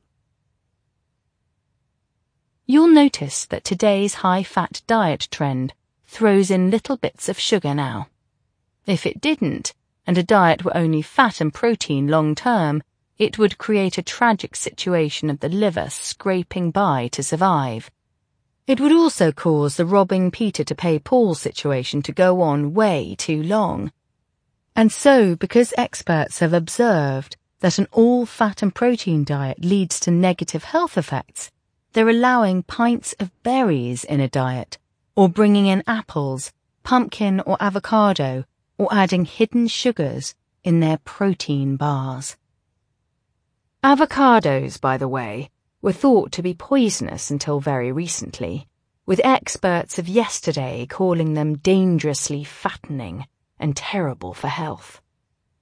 You'll notice that today's high-fat diet trend throws in little bits of sugar now. If it didn't, and a diet were only fat and protein long-term, it would create a tragic situation of the liver scraping by to survive. It would also cause the robbing Peter to pay Paul situation to go on way too long. And so, because experts have observed that an all-fat and protein diet leads to negative health effects, they're allowing pints of berries in a diet, or bringing in apples, pumpkin or avocado, or adding hidden sugars in their protein bars. Avocados, by the way, were thought to be poisonous until very recently, with experts of yesterday calling them dangerously fattening and terrible for health.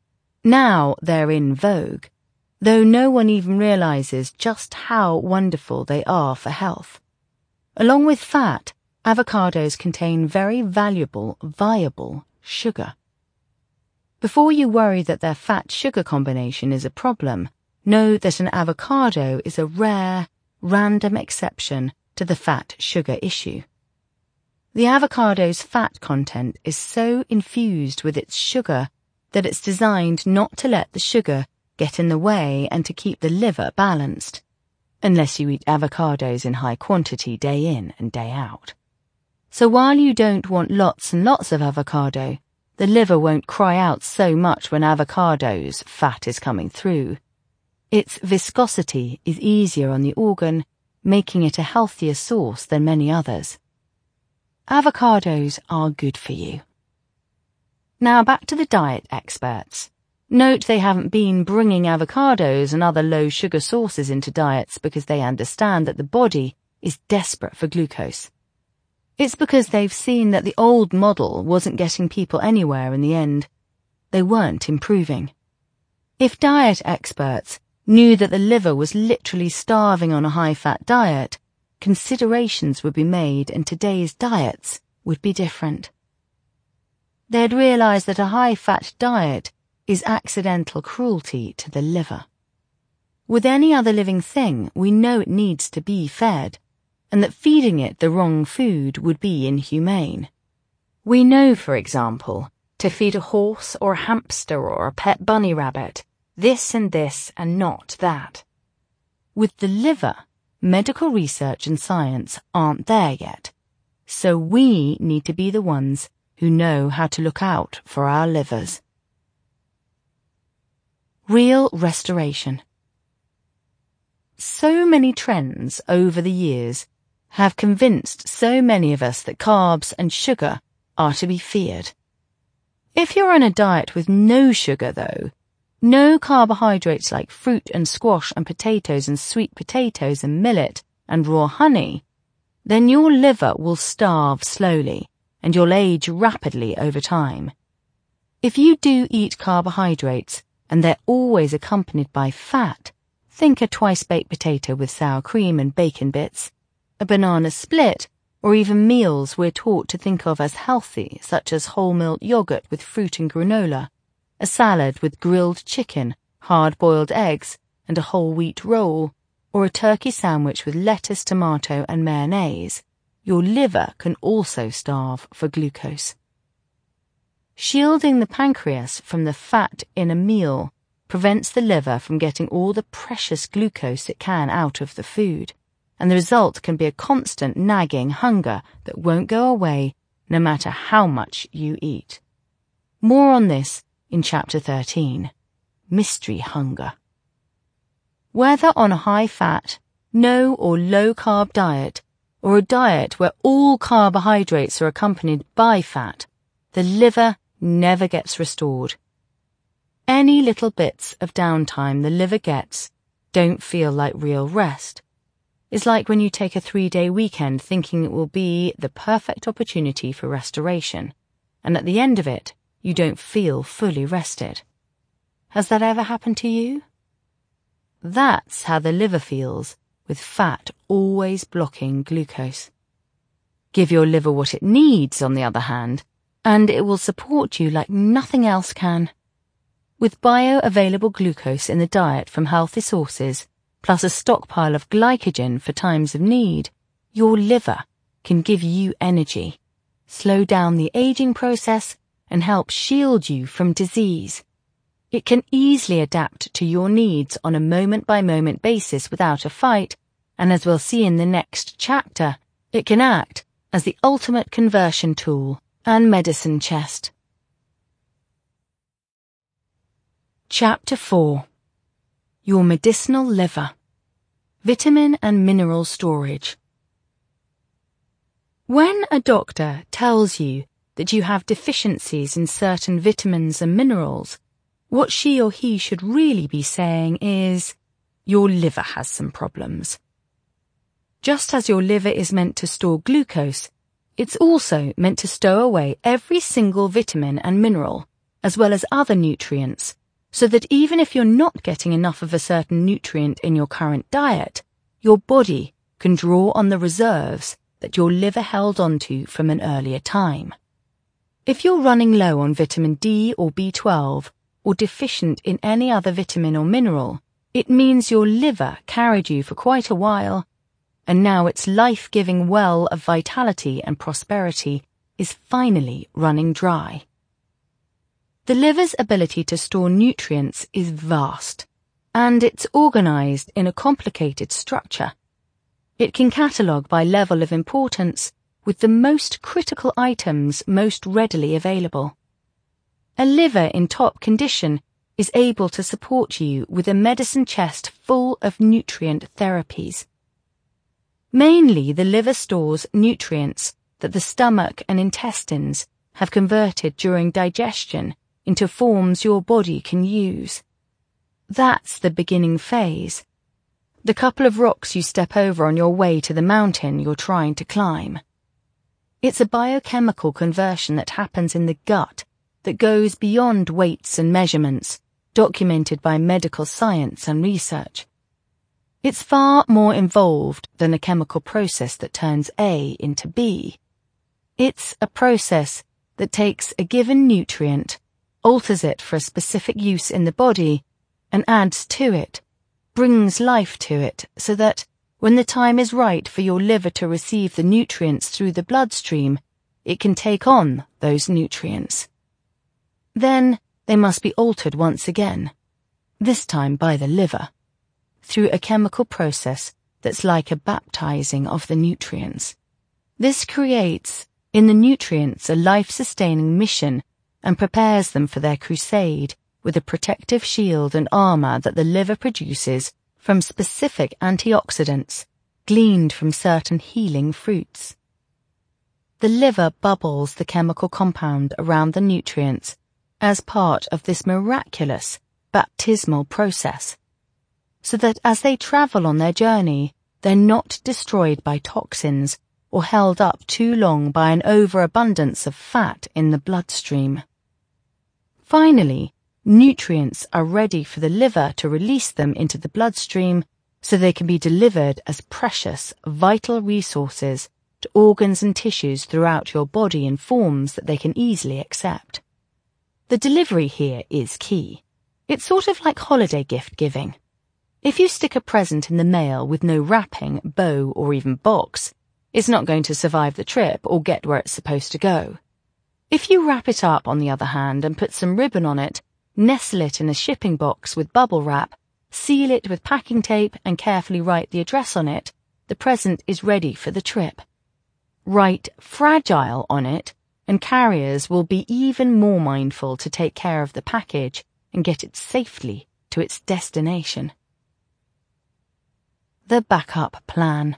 Now they're in vogue, though no one even realizes just how wonderful they are for health. Along with fat, avocados contain very valuable, viable sugar. Before you worry that their fat-sugar combination is a problem, know that an avocado is a rare, random exception to the fat-sugar issue. The avocado's fat content is so infused with its sugar that it's designed not to let the sugar get in the way and to keep the liver balanced, unless you eat avocados in high quantity day in and day out. So while you don't want lots and lots of avocado, the liver won't cry out so much when avocado's fat is coming through. Its viscosity is easier on the organ, making it a healthier source than many others. Avocados are good for you. Now back to the diet experts. Note they haven't been bringing avocados and other low-sugar sources into diets because they understand that the body is desperate for glucose. It's because they've seen that the old model wasn't getting people anywhere in the end. They weren't improving. If diet experts knew that the liver was literally starving on a high-fat diet, considerations would be made and today's diets would be different. They'd realize that a high-fat diet is accidental cruelty to the liver. With any other living thing, we know it needs to be fed, and that feeding it the wrong food would be inhumane. We know, for example, to feed a horse or a hamster or a pet bunny rabbit this and this and not that. With the liver, medical research and science aren't there yet, so we need to be the ones who know how to look out for our livers. Real restoration. So many trends over the years have convinced so many of us that carbs and sugar are to be feared. If you're on a diet with no sugar, though, no carbohydrates like fruit and squash and potatoes and sweet potatoes and millet and raw honey, then your liver will starve slowly and you'll age rapidly over time. If you do eat carbohydrates and they're always accompanied by fat, think a twice-baked potato with sour cream and bacon bits, a banana split, or even meals we're taught to think of as healthy, such as whole milk yogurt with fruit and granola, a salad with grilled chicken, hard-boiled eggs, and a whole wheat roll, or a turkey sandwich with lettuce, tomato, and mayonnaise, your liver can also starve for glucose. Shielding the pancreas from the fat in a meal prevents the liver from getting all the precious glucose it can out of the food, and the result can be a constant nagging hunger that won't go away no matter how much you eat. More on this in Chapter thirteen, Mystery Hunger. Whether on a high-fat, no or low-carb diet, or a diet where all carbohydrates are accompanied by fat, the liver never gets restored. Any little bits of downtime the liver gets don't feel like real rest. It's like when you take a three-day weekend thinking it will be the perfect opportunity for restoration, and at the end of it, you don't feel fully rested. Has that ever happened to you? That's how the liver feels, with fat always blocking glucose. Give your liver what it needs, on the other hand, and it will support you like nothing else can. With bioavailable glucose in the diet from healthy sources, plus a stockpile of glycogen for times of need, your liver can give you energy, slow down the aging process, and help shield you from disease. It can easily adapt to your needs on a moment-by-moment basis without a fight, and as we'll see in the next chapter, it can act as the ultimate conversion tool and medicine chest. Chapter four. Your medicinal liver. Vitamin and mineral storage. When a doctor tells you that you have deficiencies in certain vitamins and minerals, what she or he should really be saying is, your liver has some problems. Just as your liver is meant to store glucose, it's also meant to stow away every single vitamin and mineral, as well as other nutrients, so that even if you're not getting enough of a certain nutrient in your current diet, your body can draw on the reserves that your liver held onto from an earlier time. If you're running low on vitamin D or B twelve, or deficient in any other vitamin or mineral, it means your liver carried you for quite a while, and now its life-giving well of vitality and prosperity is finally running dry. The liver's ability to store nutrients is vast, and it's organized in a complicated structure. It can catalogue by level of importance, with the most critical items most readily available. A liver in top condition is able to support you with a medicine chest full of nutrient therapies. Mainly, the liver stores nutrients that the stomach and intestines have converted during digestion into forms your body can use. That's the beginning phase, the couple of rocks you step over on your way to the mountain you're trying to climb. It's a biochemical conversion that happens in the gut that goes beyond weights and measurements, documented by medical science and research. It's far more involved than a chemical process that turns A into B. It's a process that takes a given nutrient, alters it for a specific use in the body, and adds to it, brings life to it, so that when the time is right for your liver to receive the nutrients through the bloodstream, it can take on those nutrients. Then they must be altered once again, this time by the liver, through a chemical process that's like a baptizing of the nutrients. This creates, in the nutrients, a life-sustaining mission and prepares them for their crusade with a protective shield and armor that the liver produces from specific antioxidants gleaned from certain healing fruits. The liver bubbles the chemical compound around the nutrients as part of this miraculous baptismal process, so that as they travel on their journey, they're not destroyed by toxins or held up too long by an overabundance of fat in the bloodstream. Finally, nutrients are ready for the liver to release them into the bloodstream so they can be delivered as precious, vital resources to organs and tissues throughout your body in forms that they can easily accept. The delivery here is key. It's sort of like holiday gift giving. If you stick a present in the mail with no wrapping, bow, or even box, it's not going to survive the trip or get where it's supposed to go. If you wrap it up, on the other hand, and put some ribbon on it, nestle it in a shipping box with bubble wrap, seal it with packing tape, and carefully write the address on it, the present is ready for the trip. Write fragile on it, and carriers will be even more mindful to take care of the package and get it safely to its destination. The backup plan.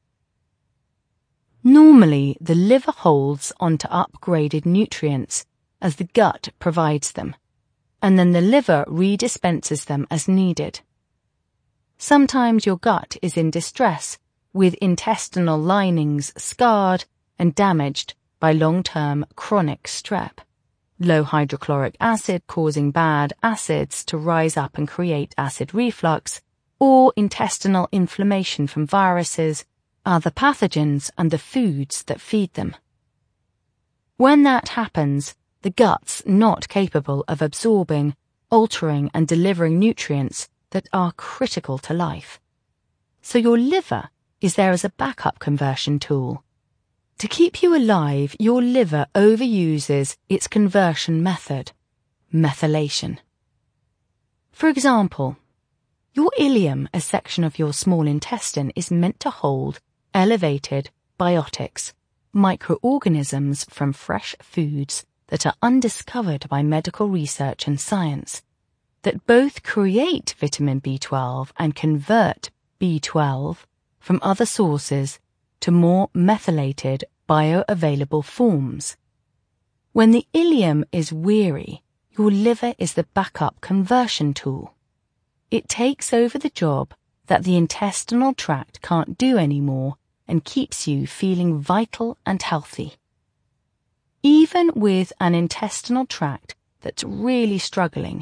Normally, the liver holds onto upgraded nutrients as the gut provides them, and then the liver redispenses them as needed. Sometimes your gut is in distress, with intestinal linings scarred and damaged by long-term chronic strep, low hydrochloric acid causing bad acids to rise up and create acid reflux, or intestinal inflammation from viruses, other pathogens, and the foods that feed them. When that happens, the gut's not capable of absorbing, altering, and delivering nutrients that are critical to life. So your liver is there as a backup conversion tool. To keep you alive, your liver overuses its conversion method, methylation. For example, your ileum, a section of your small intestine, is meant to hold elevated biotics, microorganisms from fresh foods that are undiscovered by medical research and science, that both create vitamin B twelve and convert B twelve from other sources to more methylated bioavailable forms. When the ileum is weary, your liver is the backup conversion tool. It takes over the job that the intestinal tract can't do anymore and keeps you feeling vital and healthy. Even with an intestinal tract that's really struggling,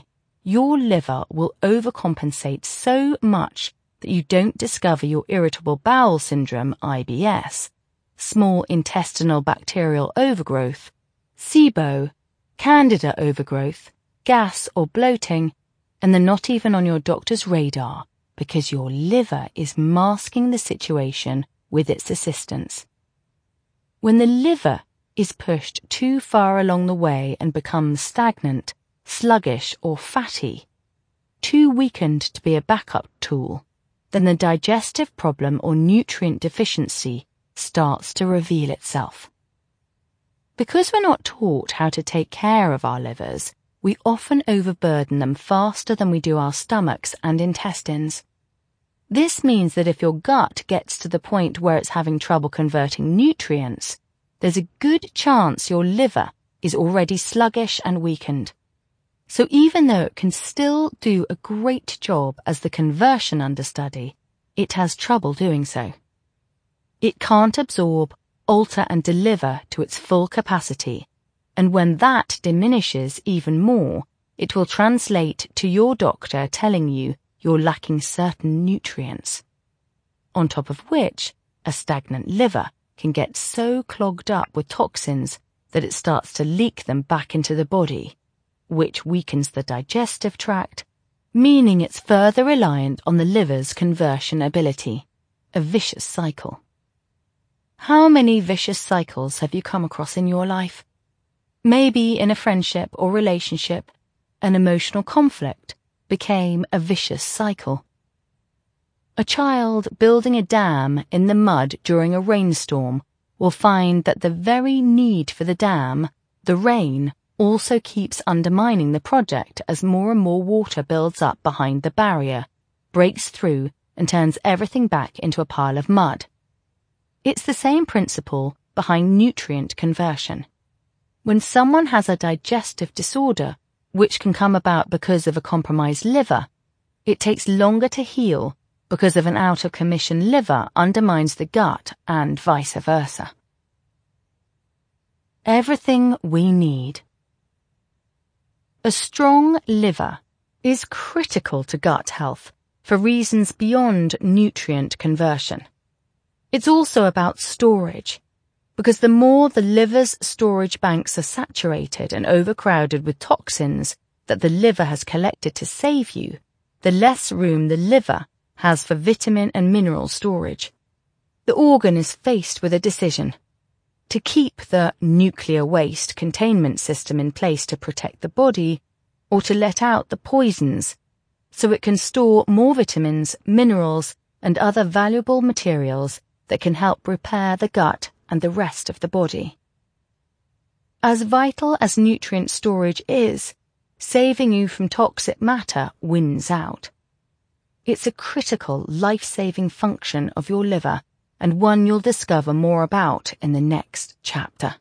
your liver will overcompensate so much that you don't discover your irritable bowel syndrome, I B S, small intestinal bacterial overgrowth, SIBO, candida overgrowth, gas or bloating, and they're not even on your doctor's radar because your liver is masking the situation with its assistance. When the liver is pushed too far along the way and becomes stagnant, sluggish or fatty, too weakened to be a backup tool, then the digestive problem or nutrient deficiency starts to reveal itself. Because we're not taught how to take care of our livers, we often overburden them faster than we do our stomachs and intestines. This means that if your gut gets to the point where it's having trouble converting nutrients, there's a good chance your liver is already sluggish and weakened. So even though it can still do a great job as the conversion understudy, it has trouble doing so. It can't absorb, alter and deliver to its full capacity, and when that diminishes even more, it will translate to your doctor telling you you're lacking certain nutrients. On top of which, a stagnant liver can get so clogged up with toxins that it starts to leak them back into the body, which weakens the digestive tract, meaning it's further reliant on the liver's conversion ability, a vicious cycle. How many vicious cycles have you come across in your life? Maybe in a friendship or relationship, an emotional conflict became a vicious cycle. A child building a dam in the mud during a rainstorm will find that the very need for the dam, the rain, also keeps undermining the project as more and more water builds up behind the barrier, breaks through, and turns everything back into a pile of mud. It's the same principle behind nutrient conversion. When someone has a digestive disorder, which can come about because of a compromised liver, it takes longer to heal because of an out-of-commission liver undermines the gut and vice versa. Everything we need. A strong liver is critical to gut health for reasons beyond nutrient conversion. It's also about storage, because the more the liver's storage banks are saturated and overcrowded with toxins that the liver has collected to save you, the less room the liver has for vitamin and mineral storage. The organ is faced with a decision: to keep the nuclear waste containment system in place to protect the body, or to let out the poisons so it can store more vitamins, minerals, and other valuable materials that can help repair the gut and the rest of the body. As vital as nutrient storage is, saving you from toxic matter wins out. It's a critical life-saving function of your liver, and one you'll discover more about in the next chapter.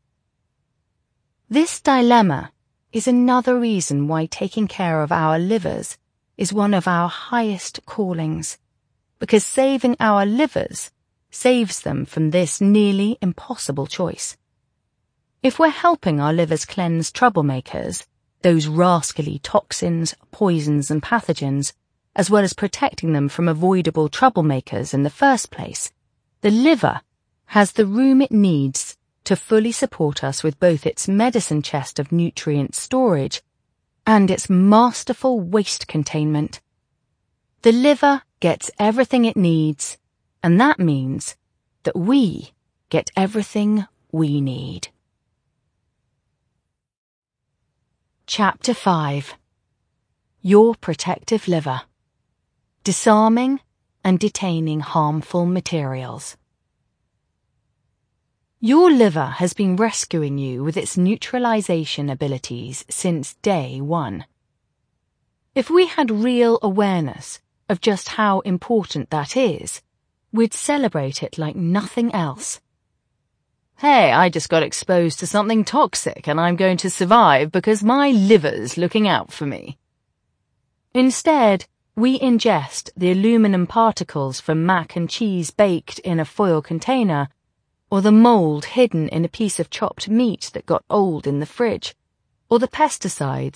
This dilemma is another reason why taking care of our livers is one of our highest callings, because saving our livers saves them from this nearly impossible choice. If we're helping our livers cleanse troublemakers, those rascally toxins, poisons and pathogens, as well as protecting them from avoidable troublemakers in the first place, the liver has the room it needs to fully support us with both its medicine chest of nutrient storage and its masterful waste containment. The liver gets everything it needs, and that means that we get everything we need. Chapter five. Your Protective Liver. Disarming and detaining harmful materials. Your liver has been rescuing you with its neutralization abilities since day one. If we had real awareness of just how important that is, we'd celebrate it like nothing else. Hey, I just got exposed to something toxic and I'm going to survive because my liver's looking out for me. Instead, we ingest the aluminum particles from mac and cheese baked in a foil container, or the mold hidden in a piece of chopped meat that got old in the fridge, or the pesticides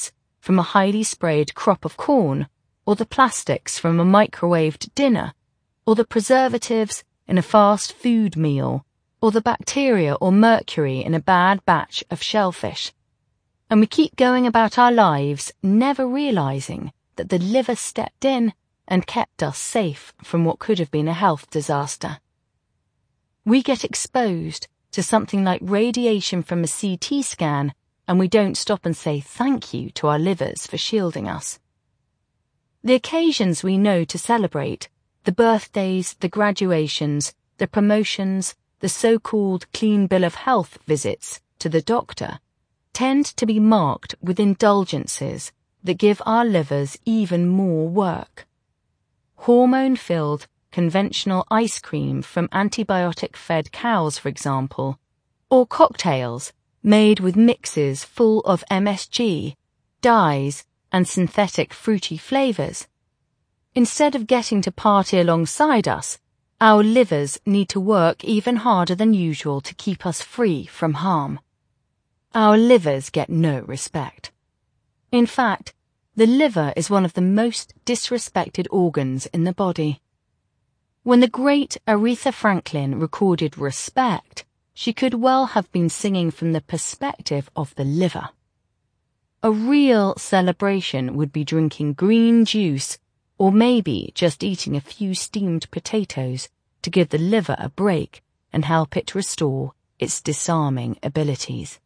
from a highly sprayed crop of corn, or the plastics from a microwaved dinner, or the preservatives in a fast food meal, or the bacteria or mercury in a bad batch of shellfish. And we keep going about our lives never realizing that the liver stepped in and kept us safe from what could have been a health disaster. We get exposed to something like radiation from a C T scan, and we don't stop and say thank you to our livers for shielding us. The occasions we know to celebrate, the birthdays, the graduations, the promotions, the so-called clean bill of health visits to the doctor, tend to be marked with indulgences that give our livers even more work. Hormone-filled, conventional ice cream from antibiotic-fed cows, for example, or cocktails made with mixes full of M S G, dyes, and synthetic fruity flavors. Instead of getting to party alongside us, our livers need to work even harder than usual to keep us free from harm. Our livers get no respect. In fact, the liver is one of the most disrespected organs in the body. When the great Aretha Franklin recorded Respect, she could well have been singing from the perspective of the liver. A real celebration would be drinking green juice, or maybe just eating a few steamed potatoes to give the liver a break and help it restore its disarming abilities.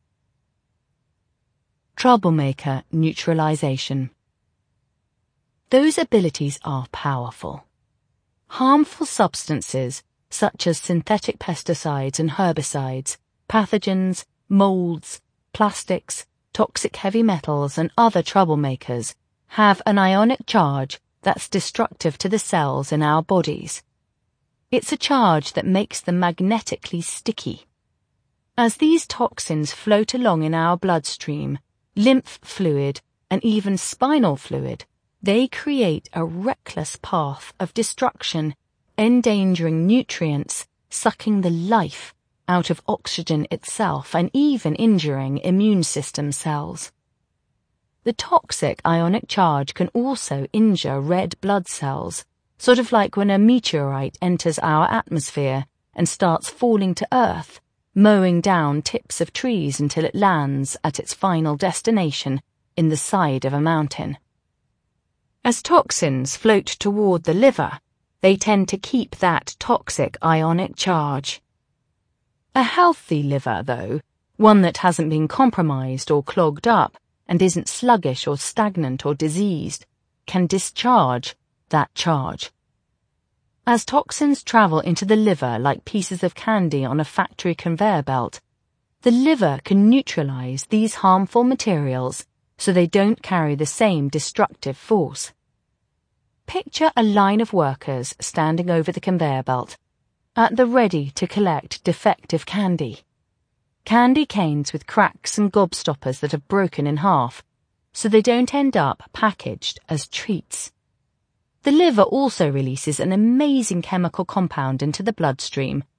Troublemaker neutralization. Those abilities are powerful. Harmful substances, such as synthetic pesticides and herbicides, pathogens, molds, plastics, toxic heavy metals, and other troublemakers, have an ionic charge that's destructive to the cells in our bodies. It's a charge that makes them magnetically sticky. As these toxins float along in our bloodstream, lymph fluid, and even spinal fluid, they create a reckless path of destruction, endangering nutrients, sucking the life out of oxygen itself, and even injuring immune system cells. The toxic ionic charge can also injure red blood cells, sort of like when a meteorite enters our atmosphere and starts falling to Earth, mowing down tips of trees until it lands at its final destination in the side of a mountain. As toxins float toward the liver, they tend to keep that toxic ionic charge. A healthy liver, though, one that hasn't been compromised or clogged up and isn't sluggish or stagnant or diseased, can discharge that charge. As toxins travel into the liver like pieces of candy on a factory conveyor belt, the liver can neutralize these harmful materials so they don't carry the same destructive force. Picture a line of workers standing over the conveyor belt, at the ready to collect defective candy. Candy canes with cracks and gobstoppers that have broken in half, so they don't end up packaged as treats. The liver also releases an amazing chemical compound into the bloodstream